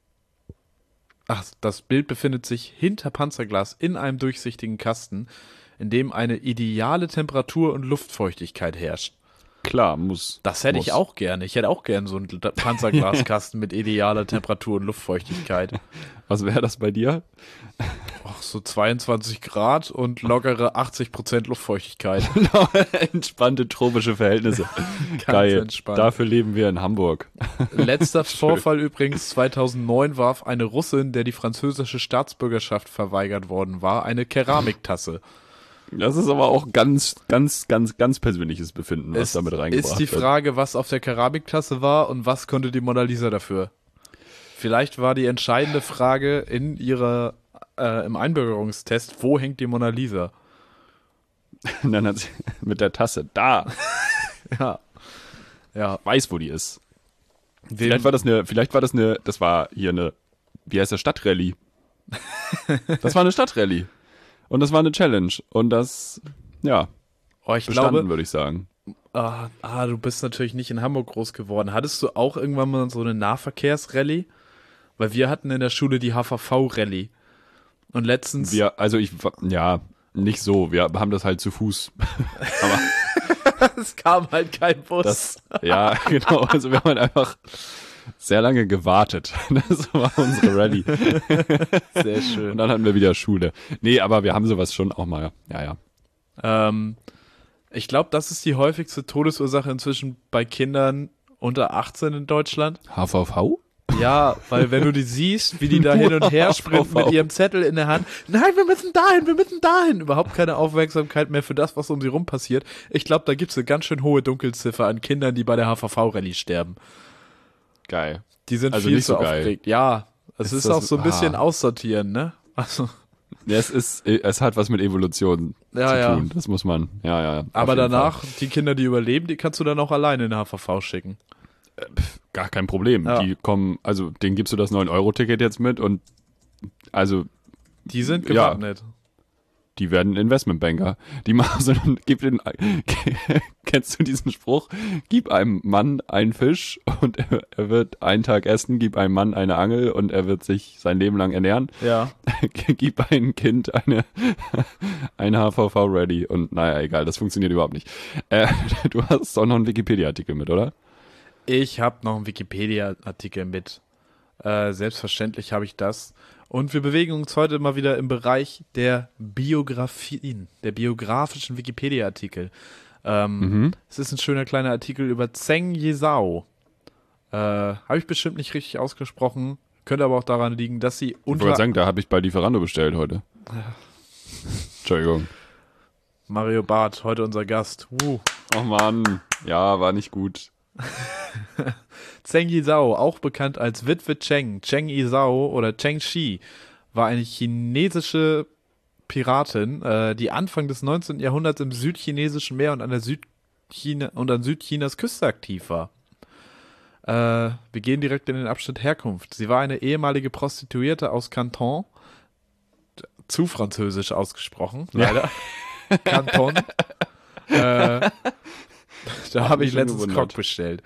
Ach, das Bild befindet sich hinter Panzerglas in einem durchsichtigen Kasten, in dem eine ideale Temperatur und Luftfeuchtigkeit herrscht. Klar, muss. Das hätte muss. ich auch gerne. Ich hätte auch gerne so einen Panzerglaskasten mit idealer Temperatur und Luftfeuchtigkeit. Was wäre das bei dir? Ach, so zweiundzwanzig Grad und lockere achtzig Prozent Luftfeuchtigkeit. Entspannte tropische Verhältnisse. Ganz Geil. entspannt. Dafür leben wir in Hamburg. Letzter Vorfall übrigens, zweitausendneun warf eine Russin, der die französische Staatsbürgerschaft verweigert worden war, eine Keramiktasse. Das ist aber auch ganz, ganz, ganz, ganz persönliches Befinden, was Es damit reingebracht ist die wird. Frage, was auf der Keramiktasse war und was konnte die Mona Lisa dafür? Vielleicht war die entscheidende Frage in ihrer äh, im Einbürgerungstest, wo hängt die Mona Lisa? Und dann hat sie mit der Tasse, da, Ja. Ja. weiß, wo die ist. Vielleicht war das eine, vielleicht war das eine, das war hier eine, wie heißt das, Stadtrallye. Das war eine Stadtrallye. Und das war eine Challenge. Und das, ja, Oh, ich bestanden, glaube, würde ich sagen. ah, ah, du bist natürlich nicht in Hamburg groß geworden. Hattest du auch irgendwann mal so eine Nahverkehrsrallye? Weil wir hatten in der Schule die H V V-Rallye. Und letztens... Wir, also ich, ja, nicht so. Wir haben das halt zu Fuß. Aber es kam halt kein Bus. das, ja, genau. Also wir haben halt einfach sehr lange gewartet. Das war unsere Rallye. Sehr Und schön. dann hatten wir wieder Schule. Nee, aber wir haben sowas schon auch mal. Ja, ja. Ähm, ich glaube, das ist die häufigste Todesursache inzwischen bei Kindern unter achtzehn in Deutschland. H V V? Ja, weil wenn du die siehst, wie die da hin und her sprinten mit ihrem Zettel in der Hand. Nein, wir müssen dahin, wir müssen dahin. Überhaupt keine Aufmerksamkeit mehr für das, was um sie rum passiert. Ich glaube, da gibt es eine ganz schön hohe Dunkelziffer an Kindern, die bei der H V V-Rallye sterben. Geil. Die sind Also viel nicht zu so geil. aufgeregt. Ja, Es ist ist, auch das- so ein bisschen ah. aussortieren, ne? Also, Ja, es ist, es hat was mit Evolution Ja, zu ja. tun. Das muss man, ja, ja. auf aber jeden danach, die Kinder, die überleben, die kannst du dann auch alleine in den H V V schicken. Fall. Gar kein Problem. Ja. Die kommen, also denen gibst du das neun Euro Ticket jetzt mit und also Die sind Ja. gewappnet. die werden Investmentbanker. Die machen so, gib den, kennst du diesen Spruch? Gib einem Mann einen Fisch und er, er wird einen Tag essen, gib einem Mann eine Angel und er wird sich sein Leben lang ernähren. Ja. Gib einem Kind eine, ein H V V-Ready und naja, egal, das funktioniert überhaupt nicht. Äh, du hast auch noch einen Wikipedia-Artikel mit, oder? Ich habe noch einen Wikipedia-Artikel mit. Äh, selbstverständlich habe ich das. Und wir bewegen uns heute mal wieder im Bereich der Biografien, der biografischen Wikipedia-Artikel. Ähm, Mhm. Es ist ein schöner kleiner Artikel über Zheng Yizhao. Äh, habe ich bestimmt nicht richtig ausgesprochen. Könnte aber auch daran liegen, dass sie Ich unter wollte sagen, da habe ich bei Lieferando bestellt heute. Entschuldigung. Mario Barth, heute unser Gast. Uh. Oh Mann, ja, war nicht gut. Zheng Yizhao, auch bekannt als Witwe Cheng, Cheng Yizhao oder Cheng Shi, war eine chinesische Piratin, äh, die Anfang des neunzehnten. Jahrhunderts im südchinesischen Meer und an der Südchina und an Südchinas Küste aktiv war. Äh, wir gehen direkt in den Abschnitt Herkunft. Sie war eine ehemalige Prostituierte aus Canton, zu französisch ausgesprochen, leider. Canton. äh, da habe ich mich schon letztens gewundert. Cock bestellt.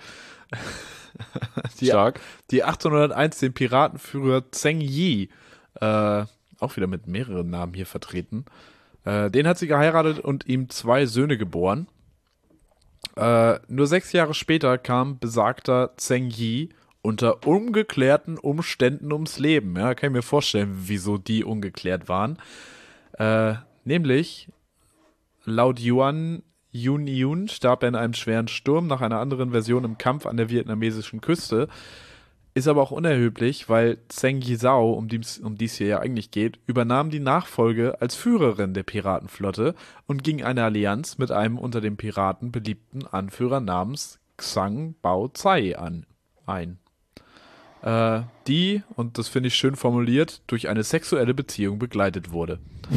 Die, Stark. die achtzehnhunderteins den Piratenführer Zheng Yi, äh, auch wieder mit mehreren Namen hier vertreten, äh, den hat sie geheiratet und ihm zwei Söhne geboren. Äh, nur sechs Jahre später kam besagter Zheng Yi unter ungeklärten Umständen ums Leben. Ja, kann ich mir vorstellen, wieso die ungeklärt waren. Äh, nämlich, laut Yuan Yun Yun starb er in einem schweren Sturm nach einer anderen Version im Kampf an der vietnamesischen Küste. Ist aber auch unerheblich, weil Zheng Yizhao, um die um die es hier ja eigentlich geht, übernahm die Nachfolge als Führerin der Piratenflotte und ging eine Allianz mit einem unter den Piraten beliebten Anführer namens Xang Bao Cai an, ein. Äh, die, und das finde ich schön formuliert, durch eine sexuelle Beziehung begleitet wurde.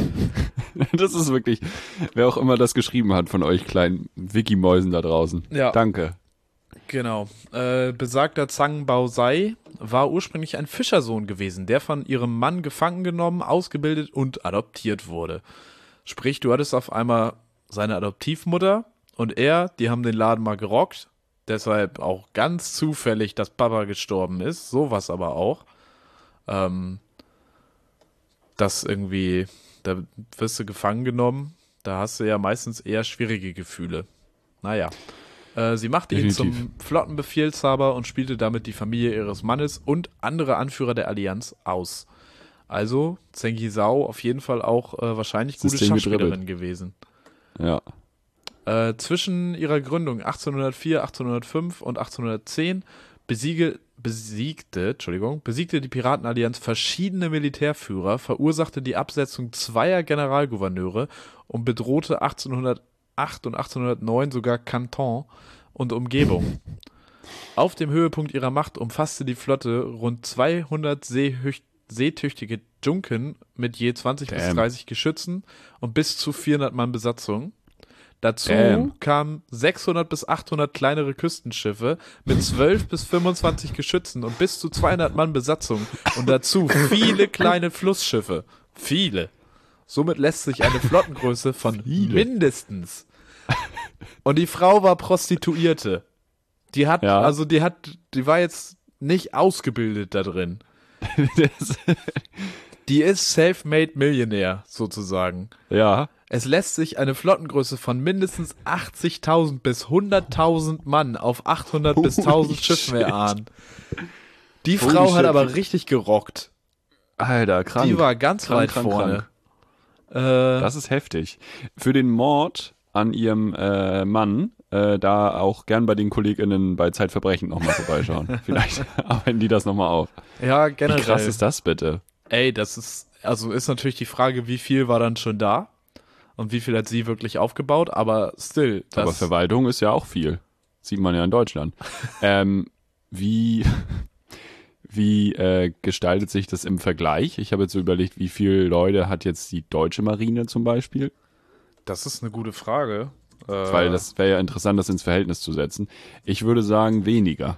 Das ist wirklich, wer auch immer das geschrieben hat von euch kleinen Wikimäusen da draußen. Ja. Danke. Genau. Äh, besagter Zhang Baozai war ursprünglich ein Fischersohn gewesen, der von ihrem Mann gefangen genommen, ausgebildet und adoptiert wurde. Sprich, du hattest auf einmal seine Adoptivmutter und er, die haben den Laden mal gerockt. Deshalb auch ganz zufällig, dass Papa gestorben ist. Sowas aber auch. Ähm, das irgendwie, da wirst du gefangen genommen. Da hast du ja meistens eher schwierige Gefühle. Naja. Äh, sie machte ihn Definitiv. zum Flottenbefehlshaber und spielte damit die Familie ihres Mannes und andere Anführer der Allianz aus. Also Zheng Yizhao auf jeden Fall auch äh, wahrscheinlich gute System Schachspielerin gedribbelt. gewesen. Ja. Äh, zwischen ihrer Gründung achtzehnhundertvier, achtzehnhundertfünf und achtzehnhundertzehn besiege, besiegte, Entschuldigung, besiegte die Piratenallianz verschiedene Militärführer, verursachte die Absetzung zweier Generalgouverneure und bedrohte achtzehnhundertacht und achtzehnhundertneun sogar Canton und Umgebung. Auf dem Höhepunkt ihrer Macht umfasste die Flotte rund zweihundert seehüch- seetüchtige Junken mit je zwanzig bis Damn. dreißig Geschützen und bis zu vierhundert Mann Besatzung. Dazu Damn. kamen sechshundert bis achthundert kleinere Küstenschiffe mit zwölf bis fünfundzwanzig Geschützen und bis zu zweihundert Mann Besatzung und dazu viele kleine Flussschiffe. Viele. Somit lässt sich eine Flottengröße von Viele. mindestens. Und die Frau war Prostituierte. Die hat, Ja. also die hat, die war jetzt nicht ausgebildet da drin. Das, Die ist self-made Millionär, sozusagen. ja. Es lässt sich eine Flottengröße von mindestens achtzigtausend bis hunderttausend Mann auf achthundert bis Holy tausend Schiffen shit. erahnen. Die Holy Frau shit. hat aber richtig gerockt. Alter, krank. Die war ganz Krank, weit krank, vorne. Äh, Das ist heftig. Für den Mord an ihrem äh, Mann, äh, da auch gern bei den KollegInnen bei Zeitverbrechen nochmal vorbeischauen. Vielleicht arbeiten die das nochmal auf. ja, Wie generell. krass ist das bitte? Ey, das ist, also ist natürlich die Frage, wie viel war dann schon da und wie viel hat sie wirklich aufgebaut, aber still. Das, Aber Verwaltung ist ja auch viel. Sieht man ja in Deutschland. ähm, wie, Wie äh, gestaltet sich das im Vergleich? Ich habe jetzt so überlegt, wie viele Leute hat jetzt die deutsche Marine zum Beispiel? Das ist eine gute Frage. Äh, Weil das wäre ja interessant, das ins Verhältnis zu setzen. Ich würde sagen, weniger.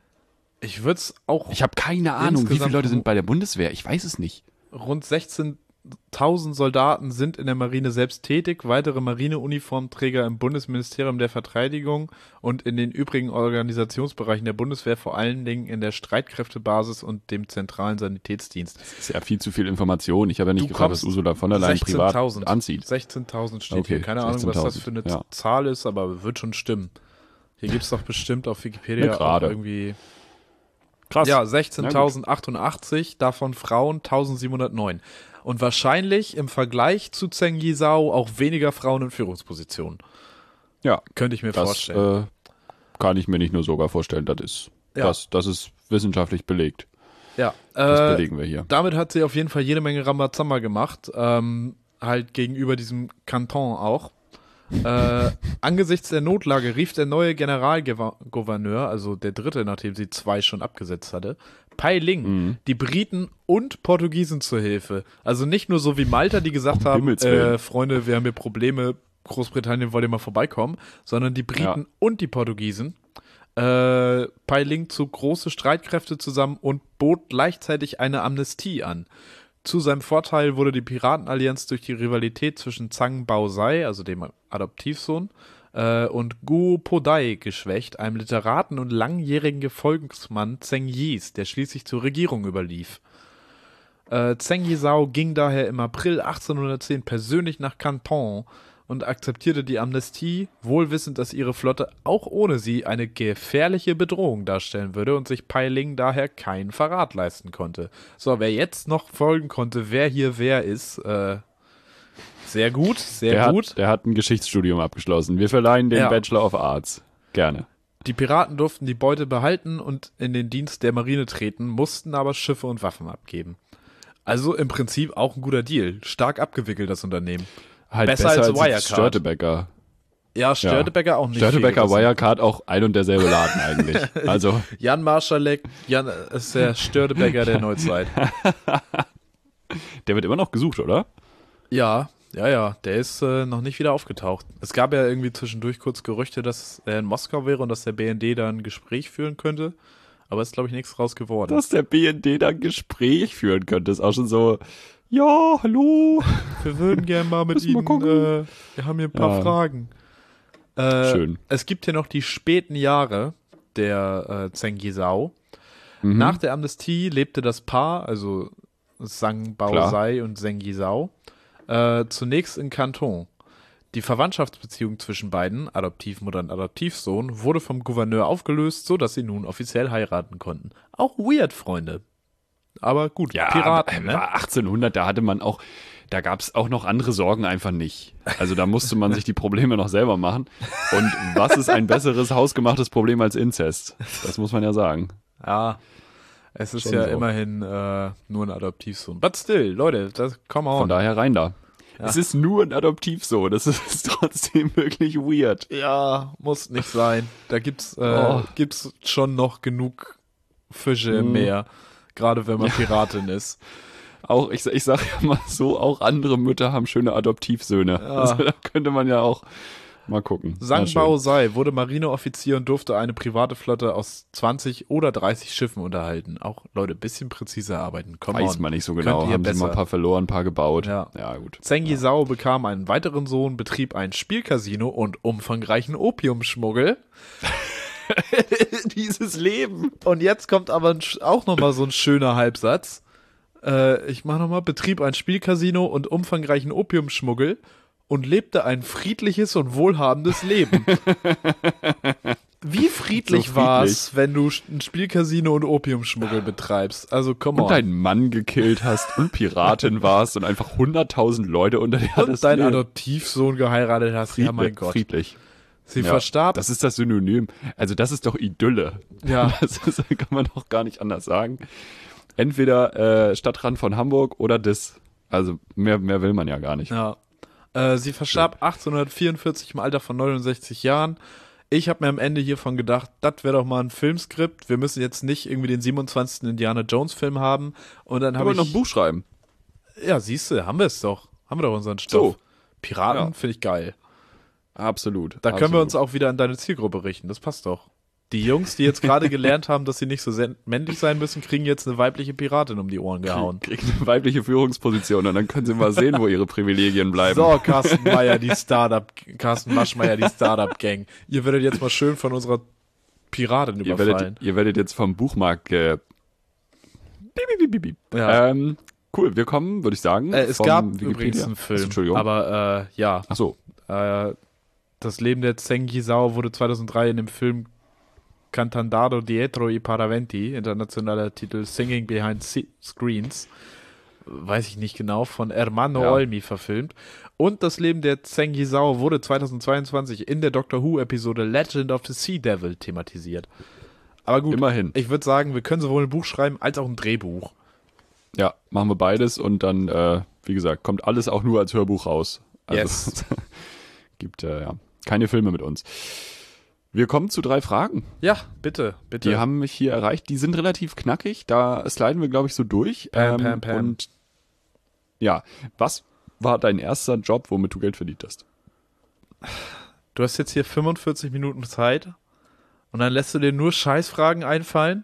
Ich würde es auch Ich habe keine Ahnung, wie viele Insgesamt- Leute sind bei der Bundeswehr. Ich weiß es nicht. rund sechzehntausend Soldaten sind in der Marine selbst tätig, weitere Marineuniformträger im Bundesministerium der Verteidigung und in den übrigen Organisationsbereichen der Bundeswehr, vor allen Dingen in der Streitkräftebasis und dem zentralen Sanitätsdienst. Das ist ja viel zu viel Information. Ich habe ja nicht Du gefragt, was kommst Ursula von der Leyen privat sechzehntausend. anzieht. sechzehntausend steht Okay, hier. Keine Ahnung, was das für eine sechzehntausend, ja. Zahl ist, aber wird schon stimmen. Hier gibt es doch bestimmt auf Wikipedia Ne, auch gerade. irgendwie... Krass. Ja, sechzehntausendachundachtzig, davon Frauen eintausendsiebenhundertneun. Und wahrscheinlich im Vergleich zu Zheng Yizhao auch weniger Frauen in Führungspositionen. Ja, Könnte ich mir das vorstellen. äh, kann ich mir nicht nur sogar vorstellen. Das ist, Ja. das, das ist wissenschaftlich belegt. Ja, Das äh, belegen wir hier. damit hat sie auf jeden Fall jede Menge Rambazamba gemacht. Ähm, halt gegenüber diesem Kanton auch. Äh, angesichts der Notlage rief der neue Generalgouverneur, also der dritte, nachdem sie zwei schon abgesetzt hatte, Pai Ling, Mhm. die Briten und Portugiesen zur Hilfe. Also nicht nur so wie Malta, die gesagt Um haben, Himmels Willen. äh, Freunde, wir haben hier Probleme, Großbritannien wollt ihr mal vorbeikommen, sondern die Briten Ja. und die Portugiesen. Äh, Pai Ling zog große Streitkräfte zusammen und bot gleichzeitig eine Amnestie an. Zu seinem Vorteil wurde die Piratenallianz durch die Rivalität zwischen Zhang Baozai, also dem Adoptivsohn, äh, und Guo Podai geschwächt, einem Literaten und langjährigen Gefolgsmann Zheng Yis, der schließlich zur Regierung überlief. Äh, Zheng Yizhao ging daher im April achtzehnhundertzehn persönlich nach Canton und akzeptierte die Amnestie, wohl wissend, dass ihre Flotte auch ohne sie eine gefährliche Bedrohung darstellen würde und sich Pai Ling daher keinen Verrat leisten konnte. So, wer jetzt noch folgen konnte, wer hier wer ist, äh, sehr gut, sehr Der gut. hat, der hat ein Geschichtsstudium abgeschlossen. Wir verleihen den Ja. Bachelor of Arts. Gerne. Die Piraten durften die Beute behalten und in den Dienst der Marine treten, mussten aber Schiffe und Waffen abgeben. Also im Prinzip auch ein guter Deal. Stark abgewickelt, das Unternehmen. Halt Besser als Wirecard. Störtebecker. Ja, Störtebecker auch nicht Störtebecker, viel gerissen. Wirecard auch ein und derselbe Laden eigentlich. Also, Jan Marschalek, Jan ist der Störtebecker der Neuzeit. der wird immer noch gesucht, oder? Ja, ja, ja, der ist äh, noch nicht wieder aufgetaucht. Es gab ja irgendwie zwischendurch kurz Gerüchte, dass er in Moskau wäre und dass der B N D da ein Gespräch führen könnte. Aber ist, glaube ich, nichts raus geworden. Dass der B N D da ein Gespräch führen könnte, ist auch schon so, ja, hallo. Wir würden gerne mal mit Müssen wir Ihnen, gucken. äh, wir haben hier ein paar Ja. Fragen. Äh, Schön. Es gibt hier noch die späten Jahre der äh, Zheng Yizhao. Mhm. Nach der Amnestie lebte das Paar, also Zhang Baozai und Zheng Yizhao, äh, zunächst in Canton. Die Verwandtschaftsbeziehung zwischen beiden, Adoptivmutter und Adoptivsohn, wurde vom Gouverneur aufgelöst, sodass sie nun offiziell heiraten konnten. Auch weird, Freunde. Aber gut, Ja, Piraten, aber, ne? aber achtzehnhundert, da hatte man auch, da gab es auch noch andere Sorgen einfach nicht. Also da musste man sich die Probleme noch selber machen. Und was ist ein besseres hausgemachtes Problem als Inzest? Das muss man ja sagen. Ja, es ist Schon ja so. immerhin äh, nur ein Adoptivsohn. But still, Leute, das, come on. Von daher rein da. Es ist nur ein Adoptivsohn, das ist trotzdem wirklich weird. Ja, muss nicht sein. Da gibt's, äh, Oh. gibt's schon noch genug Fische im Mm. Meer. Gerade wenn man Piratin ist. Auch, ich, ich sag ja mal so, auch andere Mütter haben schöne Adoptivsöhne. Also da könnte man ja auch mal gucken. Na, Zhang schön. Baozai wurde Marineoffizier und durfte eine private Flotte aus zwanzig oder dreißig Schiffen unterhalten. Auch, Leute, bisschen präziser arbeiten. Come Weiß on. man nicht so Könnt genau. ihr Haben sie besser. mal ein paar verloren, ein paar gebaut. Ja. ja gut. Zheng Yizhao bekam einen weiteren Sohn, betrieb ein Spielcasino und umfangreichen Opiumschmuggel. Dieses Leben. Und jetzt kommt aber ein, sch- auch nochmal so ein schöner Halbsatz. Äh, ich mach nochmal, betrieb ein Spielcasino und umfangreichen Opiumschmuggel und lebte ein friedliches und wohlhabendes Leben. Wie friedlich So war friedlich. es, wenn du ein Spielcasino und Opiumschmuggel betreibst? Also, come Und on. deinen Mann gekillt hast und Piratin warst und einfach hunderttausend Leute unter dir Und hattest. deinen Nee, Adoptivsohn geheiratet hast. Ja, mein friedlich, Gott. friedlich. Sie Ja, verstarb. Das ist das Synonym. Also das ist doch Idylle. Ja. Das ist, kann man doch gar nicht anders sagen. Entweder äh, Stadtrand von Hamburg oder das. Also mehr, mehr will man ja gar nicht. Ja. Äh, sie verstarb achtzehnhundertvierundvierzig im Alter von neunundsechzig Jahren. Ich habe mir am Ende hiervon gedacht, das wäre doch mal ein Filmskript. Wir müssen jetzt nicht irgendwie den siebenundzwanzigsten Indiana Jones Film haben. Und dann Wir habe wollen ich... noch ein Buch schreiben. Ja, siehst du, haben wir es doch. Haben wir doch unseren Stoff. So. Piraten Ja. finde ich geil. Absolut. Da absolut. können wir uns auch wieder an deine Zielgruppe richten. Das passt doch. Die Jungs, die jetzt gerade gelernt haben, dass sie nicht so sen- männlich sein müssen, kriegen jetzt eine weibliche Piratin um die Ohren gehauen. Kriegen eine weibliche Führungsposition und dann können sie mal sehen, wo ihre Privilegien bleiben. So, Carsten Meyer, die Startup, Carsten Maschmeyer, die Startup-Gang. Ihr werdet jetzt mal schön von unserer Piratin ihr, überfallen. werdet, ihr werdet jetzt vom Buchmarkt ge... Piep, piep, piep, piep. Ja. Ähm, cool, wir kommen, würde ich sagen, Äh, es vom gab Wikipedia. übrigens einen Film, Achso, Entschuldigung. aber äh, ja, Ach so. äh, das Leben der Zengisao wurde zweitausenddrei in dem Film Cantandado dietro i paraventi, internationaler Titel Singing Behind Se- Screens, weiß ich nicht genau, von Ermanno Ja. Olmi verfilmt. Und das Leben der Zengisao wurde zweitausendzweiundzwanzig in der Doctor Who-Episode Legend of the Sea Devil thematisiert. Aber gut, Immerhin. ich würde sagen, wir können sowohl ein Buch schreiben als auch ein Drehbuch. Ja, machen wir beides und dann, äh, wie gesagt, kommt alles auch nur als Hörbuch raus. Also Yes. gibt äh, ja keine Filme mit uns. Wir kommen zu drei Fragen. Ja, bitte, bitte. Die haben mich hier erreicht. Die sind relativ knackig. Da sliden wir, glaube ich, so durch. Pam, pam, pam. Und ja, was war dein erster Job, womit du Geld verdient hast? Du hast jetzt hier fünfundvierzig Minuten Zeit und dann lässt du dir nur Scheißfragen einfallen?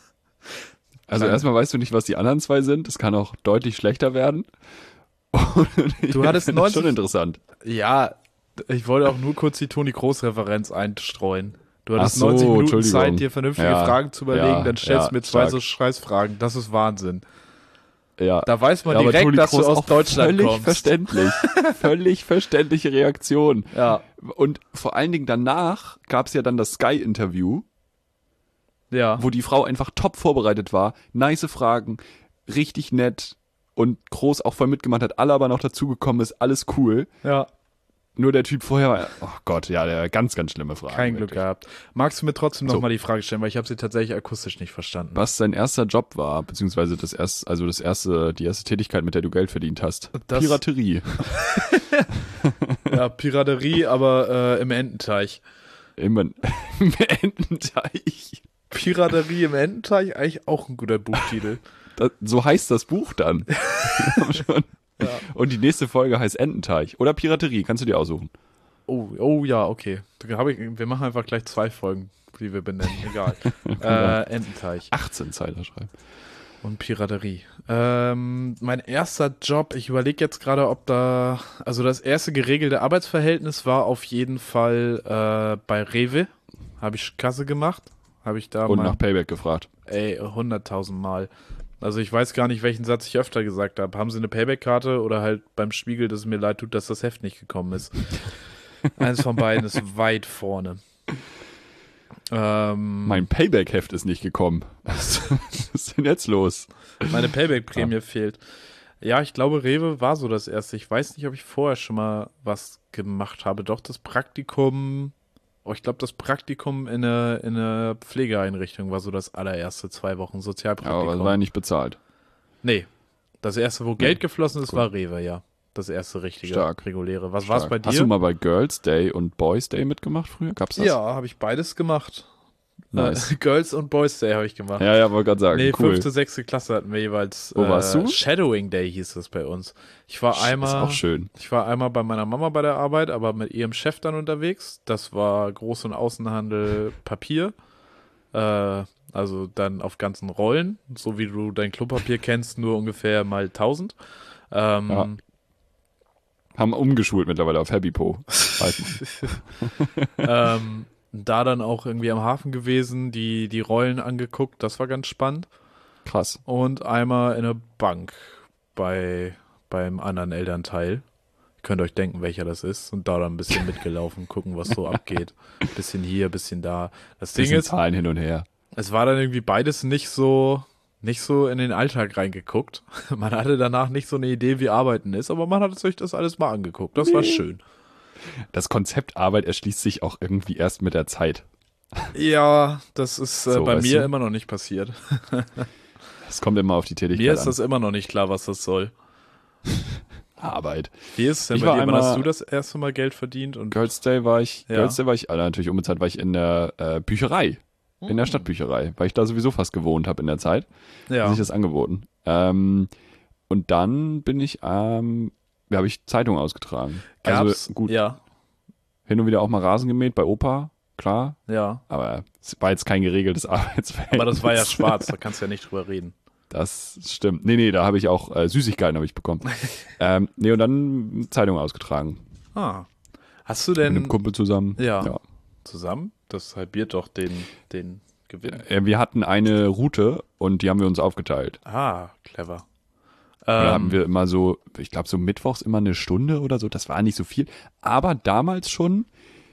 Also Nein. erstmal weißt du nicht, was die anderen zwei sind. Das kann auch deutlich schlechter werden. Und Du hattest ich finde das neunzig schon interessant. Ja, ich wollte auch nur kurz die Toni Kroos-Referenz einstreuen. Du hattest Ach so, neunzig Minuten Entschuldigung. Zeit, dir vernünftige Ja, Fragen zu überlegen, ja, dann stellst ja, du mir zwei stark. so Scheißfragen. Das ist Wahnsinn. Ja. Da weiß man Ja, aber direkt, Toni dass du Kroos aus auch Deutschland völlig kommst. verständlich. Völlig verständliche Reaktion. Ja, Und vor allen Dingen danach gab es ja dann das Sky-Interview, ja. wo die Frau einfach top vorbereitet war. Nice Fragen, richtig nett und Groß auch voll mitgemacht hat. Alle aber noch dazugekommen ist, alles cool. Ja, Nur der Typ vorher war, oh Gott, ja, der ganz, ganz schlimme Fragen. kein Glück wirklich. gehabt. Magst du mir trotzdem So. noch mal die Frage stellen, weil ich habe sie tatsächlich akustisch nicht verstanden. Was sein erster Job war, beziehungsweise das erste, also das erste, die erste Tätigkeit, mit der du Geld verdient hast. Das- Piraterie. Ja, Piraterie, aber äh, im Ententeich. Im, im Ententeich. Piraterie im Ententeich, eigentlich auch ein guter Buchtitel. Das, so heißt das Buch dann. Wir haben schon. Ja. Und die nächste Folge heißt Ententeich. Oder Piraterie, kannst du dir aussuchen. Oh, oh ja, okay. Da hab ich, wir machen einfach gleich zwei Folgen, die wir benennen. Egal. äh, Ententeich achtzehn Zeiler schreiben. und Piraterie. Ähm, mein erster Job, ich überlege jetzt gerade, ob da, also das erste geregelte Arbeitsverhältnis war auf jeden Fall äh, bei Rewe. Habe ich Kasse gemacht. Habe ich da Und mal, nach Payback gefragt. ey, hunderttausend Mal. Also ich weiß gar nicht, welchen Satz ich öfter gesagt habe. Haben Sie eine Payback-Karte oder halt beim Spiegel, dass es mir leid tut, dass das Heft nicht gekommen ist. Eins von beiden ist weit vorne. Ähm, Mein Payback-Heft ist nicht gekommen. Was ist denn jetzt los? meine Payback-Prämie fehlt. Ja, ich glaube, Rewe war so das erste. Ich weiß nicht, ob ich vorher schon mal was gemacht habe. Doch, das Praktikum, oh, ich glaube, das Praktikum in einer in eine Pflegeeinrichtung war so das allererste, zwei Wochen Ja, Sozialpraktikum. aber das war ja nicht bezahlt. Nee, das erste, wo Geld geflossen ist, war Rewe, ja. Das erste richtige, Stark. reguläre. Was war es Stark. bei dir? Hast du mal bei Girls Day und Boys Day mitgemacht früher? Gab's das? Ja, habe ich beides gemacht. Nice. Äh, Girls und Boys Day habe ich gemacht. Ja, ja, wollte gerade sagen. Nee, cool. fünfte, sechste Klasse hatten wir jeweils. Wo warst du? Shadowing Day hieß es bei uns. Ich war einmal, Ist auch schön. ich war einmal bei meiner Mama bei der Arbeit, aber mit ihrem Chef dann unterwegs. Das war Groß- und Außenhandel Papier. Äh, also dann auf ganzen Rollen, so wie du dein Klopapier kennst, nur ungefähr mal tausend. Ähm, Ja. Haben umgeschult mittlerweile auf Happy Po. ähm, da dann auch irgendwie am Hafen gewesen, die, die Rollen angeguckt, das war ganz spannend. Krass. Und einmal in der Bank bei beim anderen Elternteil. Ihr könnt euch denken, welcher das ist. Und da dann ein bisschen mitgelaufen, gucken, was so abgeht. Bisschen hier, bisschen da. Das Ding Bisschen ist, Zahlen hin und her. es war dann irgendwie beides nicht so, nicht so in den Alltag reingeguckt. Man hatte danach nicht so eine Idee, wie Arbeiten ist, aber man hat sich das alles mal angeguckt. Das war Nee. schön. Das Konzept Arbeit erschließt sich auch irgendwie erst mit der Zeit. Ja, das ist äh, So, bei weißt mir du? immer noch nicht passiert. Es kommt immer auf die Tätigkeit Mir ist an. das immer noch nicht klar, was das soll. Arbeit. Wie ist es denn Ich bei war dir? Wann einmal- hast du das erste Mal Geld verdient? Und Girls Day war ich, Ja. Girls Day war ich, also natürlich unbezahlt war ich in der äh, Bücherei, in der Stadtbücherei, weil ich da sowieso fast gewohnt habe in der Zeit. ja. Hat sich das angeboten. Ähm, und dann bin ich, ähm, ja, habe ich Zeitungen ausgetragen. Gab's, Also gut, Ja, hin und wieder auch mal Rasen gemäht bei Opa, klar, ja. aber es war jetzt kein geregeltes Arbeitsverhältnis. Aber das war ja schwarz, da kannst du ja nicht drüber reden. Das stimmt. Nee, nee, da habe ich auch äh, Süßigkeiten habe ich bekommen. ähm, nee, und dann Zeitungen ausgetragen. Ah. Hast du Mit einem denn Kumpel zusammen. Ja. ja. zusammen? Das halbiert doch den, den Gewinn. Äh, Wir hatten eine Route und die haben wir uns aufgeteilt. Ah, clever. Und da Ähm, haben wir immer so, ich glaube so mittwochs immer eine Stunde oder so, das war nicht so viel, aber damals schon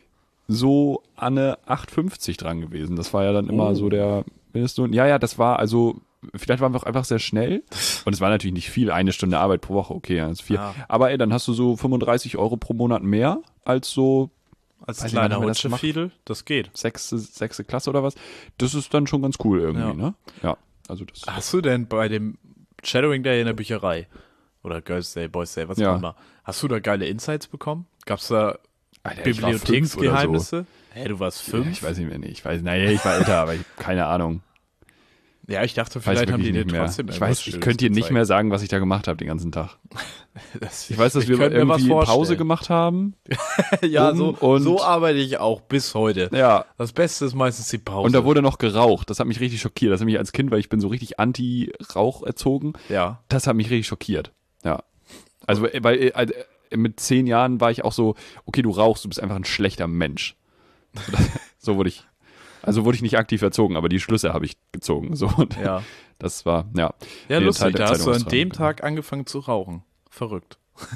so an eine acht fünfzig dran gewesen. Das war ja dann immer Oh. so der Mindestlohn. Ja, ja, das war also, vielleicht waren wir auch einfach sehr schnell und es war natürlich nicht viel, eine Stunde Arbeit pro Woche, okay, das ist viel. Ja. Aber ey, dann hast du so fünfunddreißig Euro pro Monat mehr als so als weiß nicht, wann kleiner haben wir das gemacht? Hutschefiedel, das geht. sechste, sechste Klasse oder was. Das ist dann schon ganz cool irgendwie, Ja. ne? Ja, also das. Hast du denn bei dem Shadowing Day in der Bücherei oder Girls Day, Boys Day, was Ja. auch immer, hast du da geile Insights bekommen? Gab's da Alter, ich war fünf oder so. Bibliotheksgeheimnisse? Hä, du warst Ja, fünf? ich weiß nicht mehr, nee, ich weiß, naja, ich war älter, aber ich keine Ahnung. Ja, ich dachte, Weiß vielleicht haben wirklich die dir nicht mehr. trotzdem Ich irgendwas weiß, ich Schönes könnte dir nicht gezeigt. mehr sagen, was ich da gemacht habe den ganzen Tag. Das- Ich weiß, dass wir könnte mir was irgendwie Pause vorstellen. gemacht haben. Ja, um so, und- so arbeite ich auch bis heute. Ja. Das Beste ist meistens die Pause. Und da wurde noch geraucht. Das hat mich richtig schockiert. Das hat mich als Kind, weil ich bin so richtig anti-Rauch erzogen. ja. Das hat mich richtig schockiert. Ja. Also, äh, weil äh, also, äh, mit zehn Jahren war ich auch so, okay, du rauchst, du bist einfach ein schlechter Mensch. So, das, so wurde ich, also wurde ich nicht aktiv erzogen, aber die Schlüsse habe ich gezogen. So, und Ja. das war, ja. Ja, Nee, lustig, Zeit- da hast du an Zeitung dem austragen. Tag angefangen zu rauchen. Verrückt.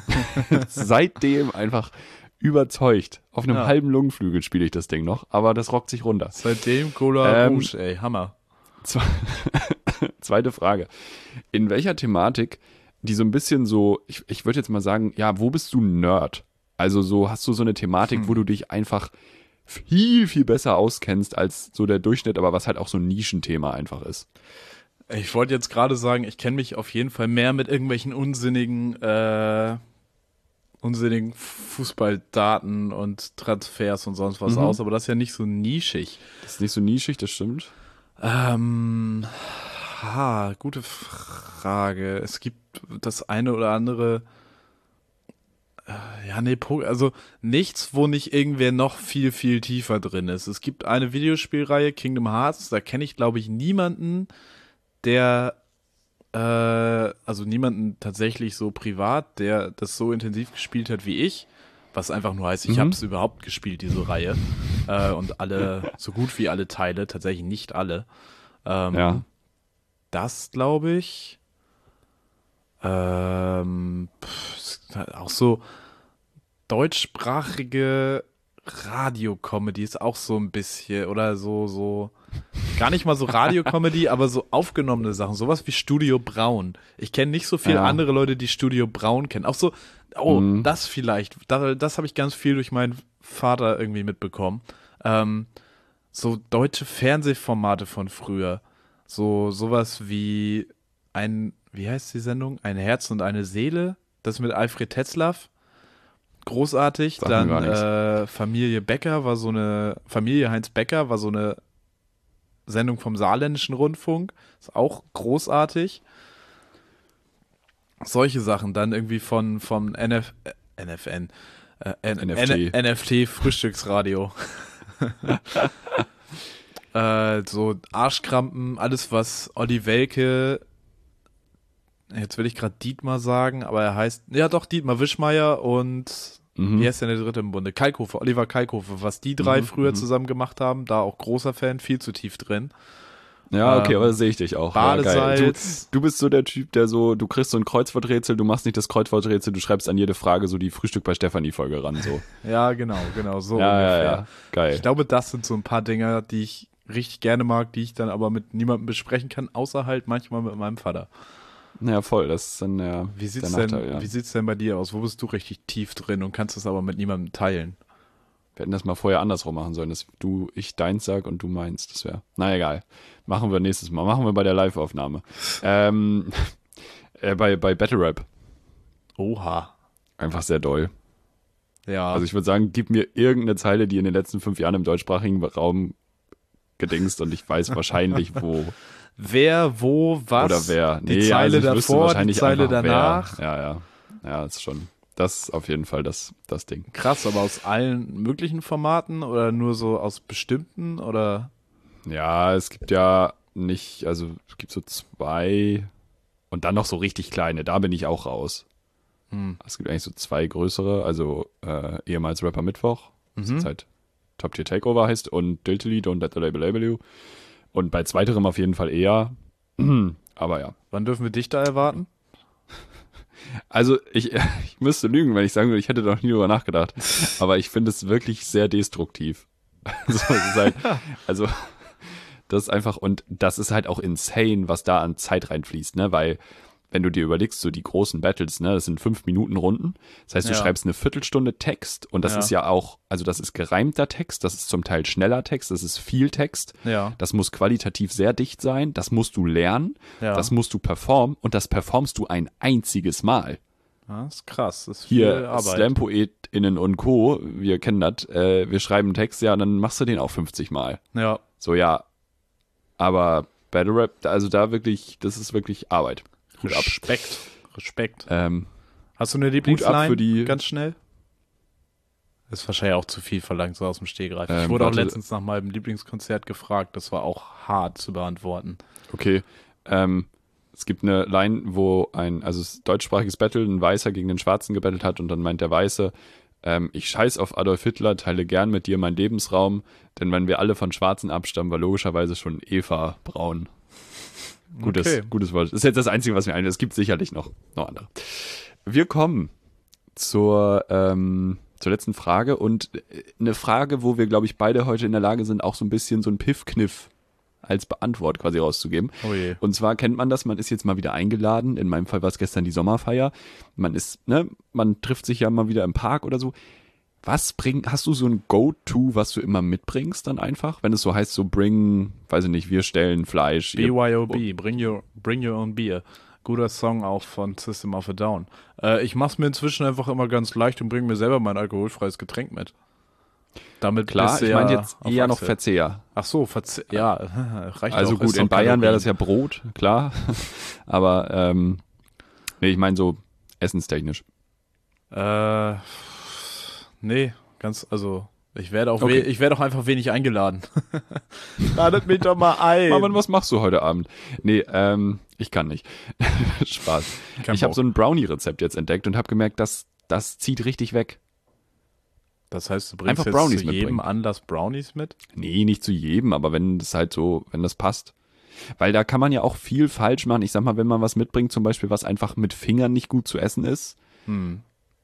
Seitdem einfach überzeugt. Auf einem Ja. halben Lungenflügel spiele ich das Ding noch, aber das rockt sich runter. Seitdem Cola Ähm, Rouge, ey, Hammer. Zwe- Zweite Frage. In welcher Thematik, die so ein bisschen so, ich, ich würde jetzt mal sagen, ja, wo bist du Nerd? Also so, hast du so eine Thematik, Hm. wo du dich einfach viel, viel besser auskennst als so der Durchschnitt, aber was halt auch so ein Nischenthema einfach ist. Ich wollte jetzt gerade sagen, ich kenne mich auf jeden Fall mehr mit irgendwelchen unsinnigen, äh, unsinnigen Fußballdaten und Transfers und sonst was Mhm. aus, aber das ist ja nicht so nischig. Das ist nicht so nischig, das stimmt. Ähm, ha, gute Frage. Es gibt das eine oder andere, äh, ja, nee, Pro- also nichts, wo nicht irgendwer noch viel, viel tiefer drin ist. Es gibt eine Videospielreihe, Kingdom Hearts, da kenne ich, glaube ich, niemanden, der, äh, also niemanden tatsächlich so privat, der das so intensiv gespielt hat wie ich. Was einfach nur heißt, ich Mhm. habe es überhaupt gespielt, diese Reihe. Äh, und alle, so gut wie alle Teile, tatsächlich nicht alle. Ähm, Ja. Das glaube ich. Ähm, pff, ist halt auch so deutschsprachige Radiokomödie ist auch so ein bisschen, oder so, so, gar nicht mal so Radiokomödie, aber so aufgenommene Sachen, sowas wie Studio Braun. Ich kenne nicht so viele Ja. andere Leute, die Studio Braun kennen. Auch so, oh, Mhm. das vielleicht, das, das habe ich ganz viel durch meinen Vater irgendwie mitbekommen. Ähm, so deutsche Fernsehformate von früher. So, sowas wie ein, wie heißt die Sendung? Ein Herz und eine Seele. Das mit Alfred Tetzlaff. Großartig. Sagt mir Dann gar nichts. äh, Familie Becker war so eine, Familie Heinz Becker war so eine Sendung vom Saarländischen Rundfunk. Ist auch großartig. Solche Sachen. Dann irgendwie von, vom N F, äh, N F N. Äh, N N F T. N F T Frühstücksradio. äh, so Arschkrampen, alles was Olli Welke, jetzt will ich gerade Dietmar sagen, aber er heißt, ja doch, Dietmar Wischmeier und Mhm. wie heißt denn der dritte im Bunde? Kalkofe, Oliver Kalkofe, was die drei Mhm, früher mhm. zusammen gemacht haben, da auch großer Fan, viel zu tief drin. Ja, okay, Ähm, aber das sehe ich dich auch. Ja, geil. Badesalz. Du, du bist so der Typ, der so, du kriegst so ein Kreuzworträtsel, du machst nicht das Kreuzworträtsel, du schreibst an jede Frage so die Frühstück bei Stefanie-Folge ran. So. Ja, genau, genau, so ja, ja, ungefähr. ja, geil. Ich glaube, das sind so ein paar Dinge, die ich richtig gerne mag, die ich dann aber mit niemandem besprechen kann, außer halt manchmal mit meinem Vater. Ja, voll, das ist dann ja Wie sieht's der denn, Nachteil, ja. wie sieht's denn bei dir aus? Wo bist du richtig tief drin und kannst es aber mit niemandem teilen? Wir hätten das mal vorher andersrum machen sollen, dass du, ich deins sag und du meinst. Das wäre, na egal. Machen wir nächstes Mal. Machen wir bei der Live-Aufnahme. ähm, äh, bei, bei Battle Rap. Oha. einfach sehr doll. Ja. Also ich würde sagen, gib mir irgendeine Zeile, die in den letzten fünf Jahren im deutschsprachigen Raum gedingst und ich weiß wahrscheinlich, wo. Wer, wo, was? Oder wer. Die Nee, Zeile also ich wüsste davor, wahrscheinlich die Zeile einfach, danach. Wer. Ja, ja. Ja, ist schon. Das ist auf jeden Fall das, das Ding. Krass, aber aus allen möglichen Formaten oder nur so aus bestimmten oder? Ja, es gibt ja nicht, also es gibt so zwei und dann noch so richtig kleine, da bin ich auch raus. Hm. Es gibt eigentlich so zwei größere, also äh, ehemals Rapper Mittwoch, das Mhm. jetzt halt Top Tier Takeover heißt und Diltily, Don't Let the Label Label You. Und bei zweiterem auf jeden Fall eher. Aber ja. Wann dürfen wir dich da erwarten? Also ich, ich müsste lügen, wenn ich sagen würde, ich hätte noch nie drüber nachgedacht. Aber ich finde es wirklich sehr destruktiv. Also, es ist halt, also das ist einfach, und das ist halt auch insane, was da an Zeit reinfließt, ne? Weil, wenn du dir überlegst, so die großen Battles, ne, das sind fünf Minuten Runden. Das heißt, du Ja. schreibst eine Viertelstunde Text und das Ja. ist ja auch, also das ist gereimter Text, das ist zum Teil schneller Text, das ist viel Text. Ja. Das muss qualitativ sehr dicht sein, das musst du lernen, Ja. das musst du performen und das performst du ein einziges Mal. Ja, ist krass. Das ist viel Hier, Arbeit. SlampoetInnen und Co., wir kennen das, äh, wir schreiben einen Text, ja, und dann machst du den auch fünfzig Mal. Ja. So, ja, aber Battle Rap, also da wirklich, das ist wirklich Arbeit. Hut ab. Respekt. Respekt. Ähm, Hast du eine ab Lieblingsline? für die- Ganz schnell. Das ist wahrscheinlich auch zu viel verlangt, so aus dem Stegreif. ich Ähm, wurde auch warte. letztens nach meinem Lieblingskonzert gefragt. Das war auch hart zu beantworten. okay, ähm, es gibt eine Line, wo ein, also es ist ein deutschsprachiges Battle, ein Weißer gegen den Schwarzen gebettelt hat und dann meint der Weiße, ähm, ich scheiß auf Adolf Hitler, teile gern mit dir meinen Lebensraum, denn wenn wir alle von Schwarzen abstammen, war logischerweise schon Eva braun. Gutes, Okay. gutes Wort. Das ist jetzt das Einzige, was mir einfällt. Es gibt sicherlich noch, noch andere. Wir kommen zur, ähm, zur letzten Frage und eine Frage, wo wir, glaube ich, beide heute in der Lage sind, auch so ein bisschen so ein Piff-Kniff als Beantwort quasi rauszugeben. Oh je. Und zwar kennt man das, man ist jetzt mal wieder eingeladen. In meinem Fall war es gestern die Sommerfeier. Man ist, ne, man trifft sich ja mal wieder im Park oder so. Was bring, hast du so ein Go-To, was du immer mitbringst dann einfach? Wenn es so heißt, so bring, weiß ich nicht, wir stellen Fleisch. ihr- B Y O B, bring your, bring your own beer. Guter Song auch von System of a Down. Äh, ich mach's mir inzwischen einfach immer ganz leicht und bringe mir selber mein alkoholfreies Getränk mit. Damit Klar, bist du ich ja meine jetzt auf eher noch Achse. Verzehr. Ach so, Verzehr. Ja, reicht Also auch. gut, ist in doch Bayern wäre das Kalorien. ja Brot, klar. Aber ähm, nee, ich meine so essenstechnisch. Äh, nee, ganz, also, ich werde auch, Okay. we- ich werde auch einfach wenig eingeladen. Ladet mich doch mal ein. Mama, was machst du heute Abend? Nee, ähm, ich kann nicht. Spaß. Kein ich habe Bock. so ein Brownie-Rezept jetzt entdeckt und habe gemerkt, dass das zieht richtig weg. Das heißt, du bringst Einfach jetzt Brownies zu jedem mitbringen. Anlass Brownies mit? Nee, nicht zu jedem, aber wenn das halt so, wenn das passt. Weil da kann man ja auch viel falsch machen. Ich sag mal, wenn man was mitbringt, zum Beispiel, was einfach mit Fingern nicht gut zu essen ist, Hm.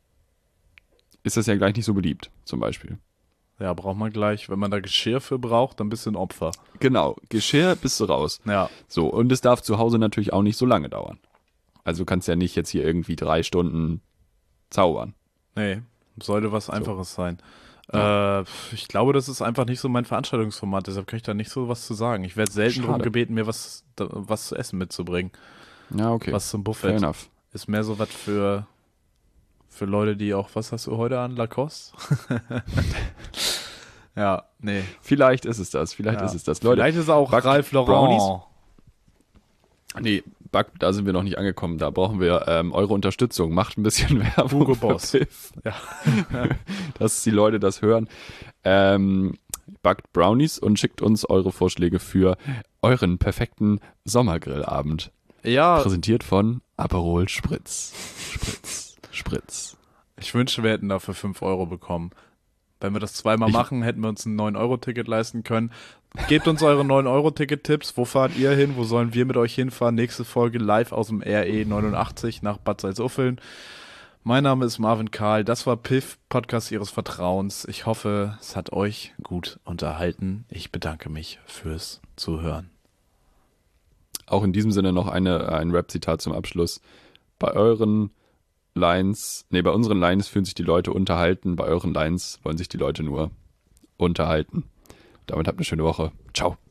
ist das ja gleich nicht so beliebt, zum Beispiel. Ja, braucht man gleich. Wenn man da Geschirr für braucht, dann bist du ein Opfer. Genau, Geschirr bist du raus. Ja. So, und es darf zu Hause natürlich auch nicht so lange dauern. Also du kannst ja nicht jetzt hier irgendwie drei Stunden zaubern. Nee, sollte was Einfaches sein. Äh, ich glaube, das ist einfach nicht so mein Veranstaltungsformat, deshalb kann ich da nicht so was zu sagen. Ich werde selten darum Schade. gebeten, mir was, da, was zu essen mitzubringen. Ja, okay. Was zum Fair Buffet. enough. Ist mehr so was für, für Leute, die auch, was hast du heute an, Lacoste? ja, nee. Vielleicht ist es das, vielleicht Ja. ist es das. Leute, Vielleicht ist auch backt Ralph Lauren. Brownies? nee, Back, da sind wir noch nicht angekommen. Da brauchen wir ähm, eure Unterstützung. Macht ein bisschen Werbung Hugo für Boss. Piff, Ja. dass die Leute das hören. Ähm, backt Brownies und schickt uns eure Vorschläge für euren perfekten Sommergrillabend. ja, Präsentiert von Aperol Spritz. Spritz. Spritz. ich wünschte, wir hätten dafür fünf Euro bekommen. Wenn wir das zweimal Ich- machen, hätten wir uns ein neun Euro Ticket leisten können. Gebt uns eure neun Euro Ticket Tipps. Wo fahrt ihr hin? Wo sollen wir mit euch hinfahren? Nächste Folge live aus dem R E neunundachtzig nach Bad Salzuffeln. Mein Name ist Marvin Karl. Das war Piff, Podcast Ihres Vertrauens. Ich hoffe, es hat euch gut unterhalten. Ich bedanke mich fürs Zuhören. Auch in diesem Sinne noch eine, ein Rap-Zitat zum Abschluss. Bei euren Lines, nee, bei unseren Lines fühlen sich die Leute unterhalten, bei euren Lines wollen sich die Leute nur unterhalten. Damit habt eine schöne Woche. Ciao.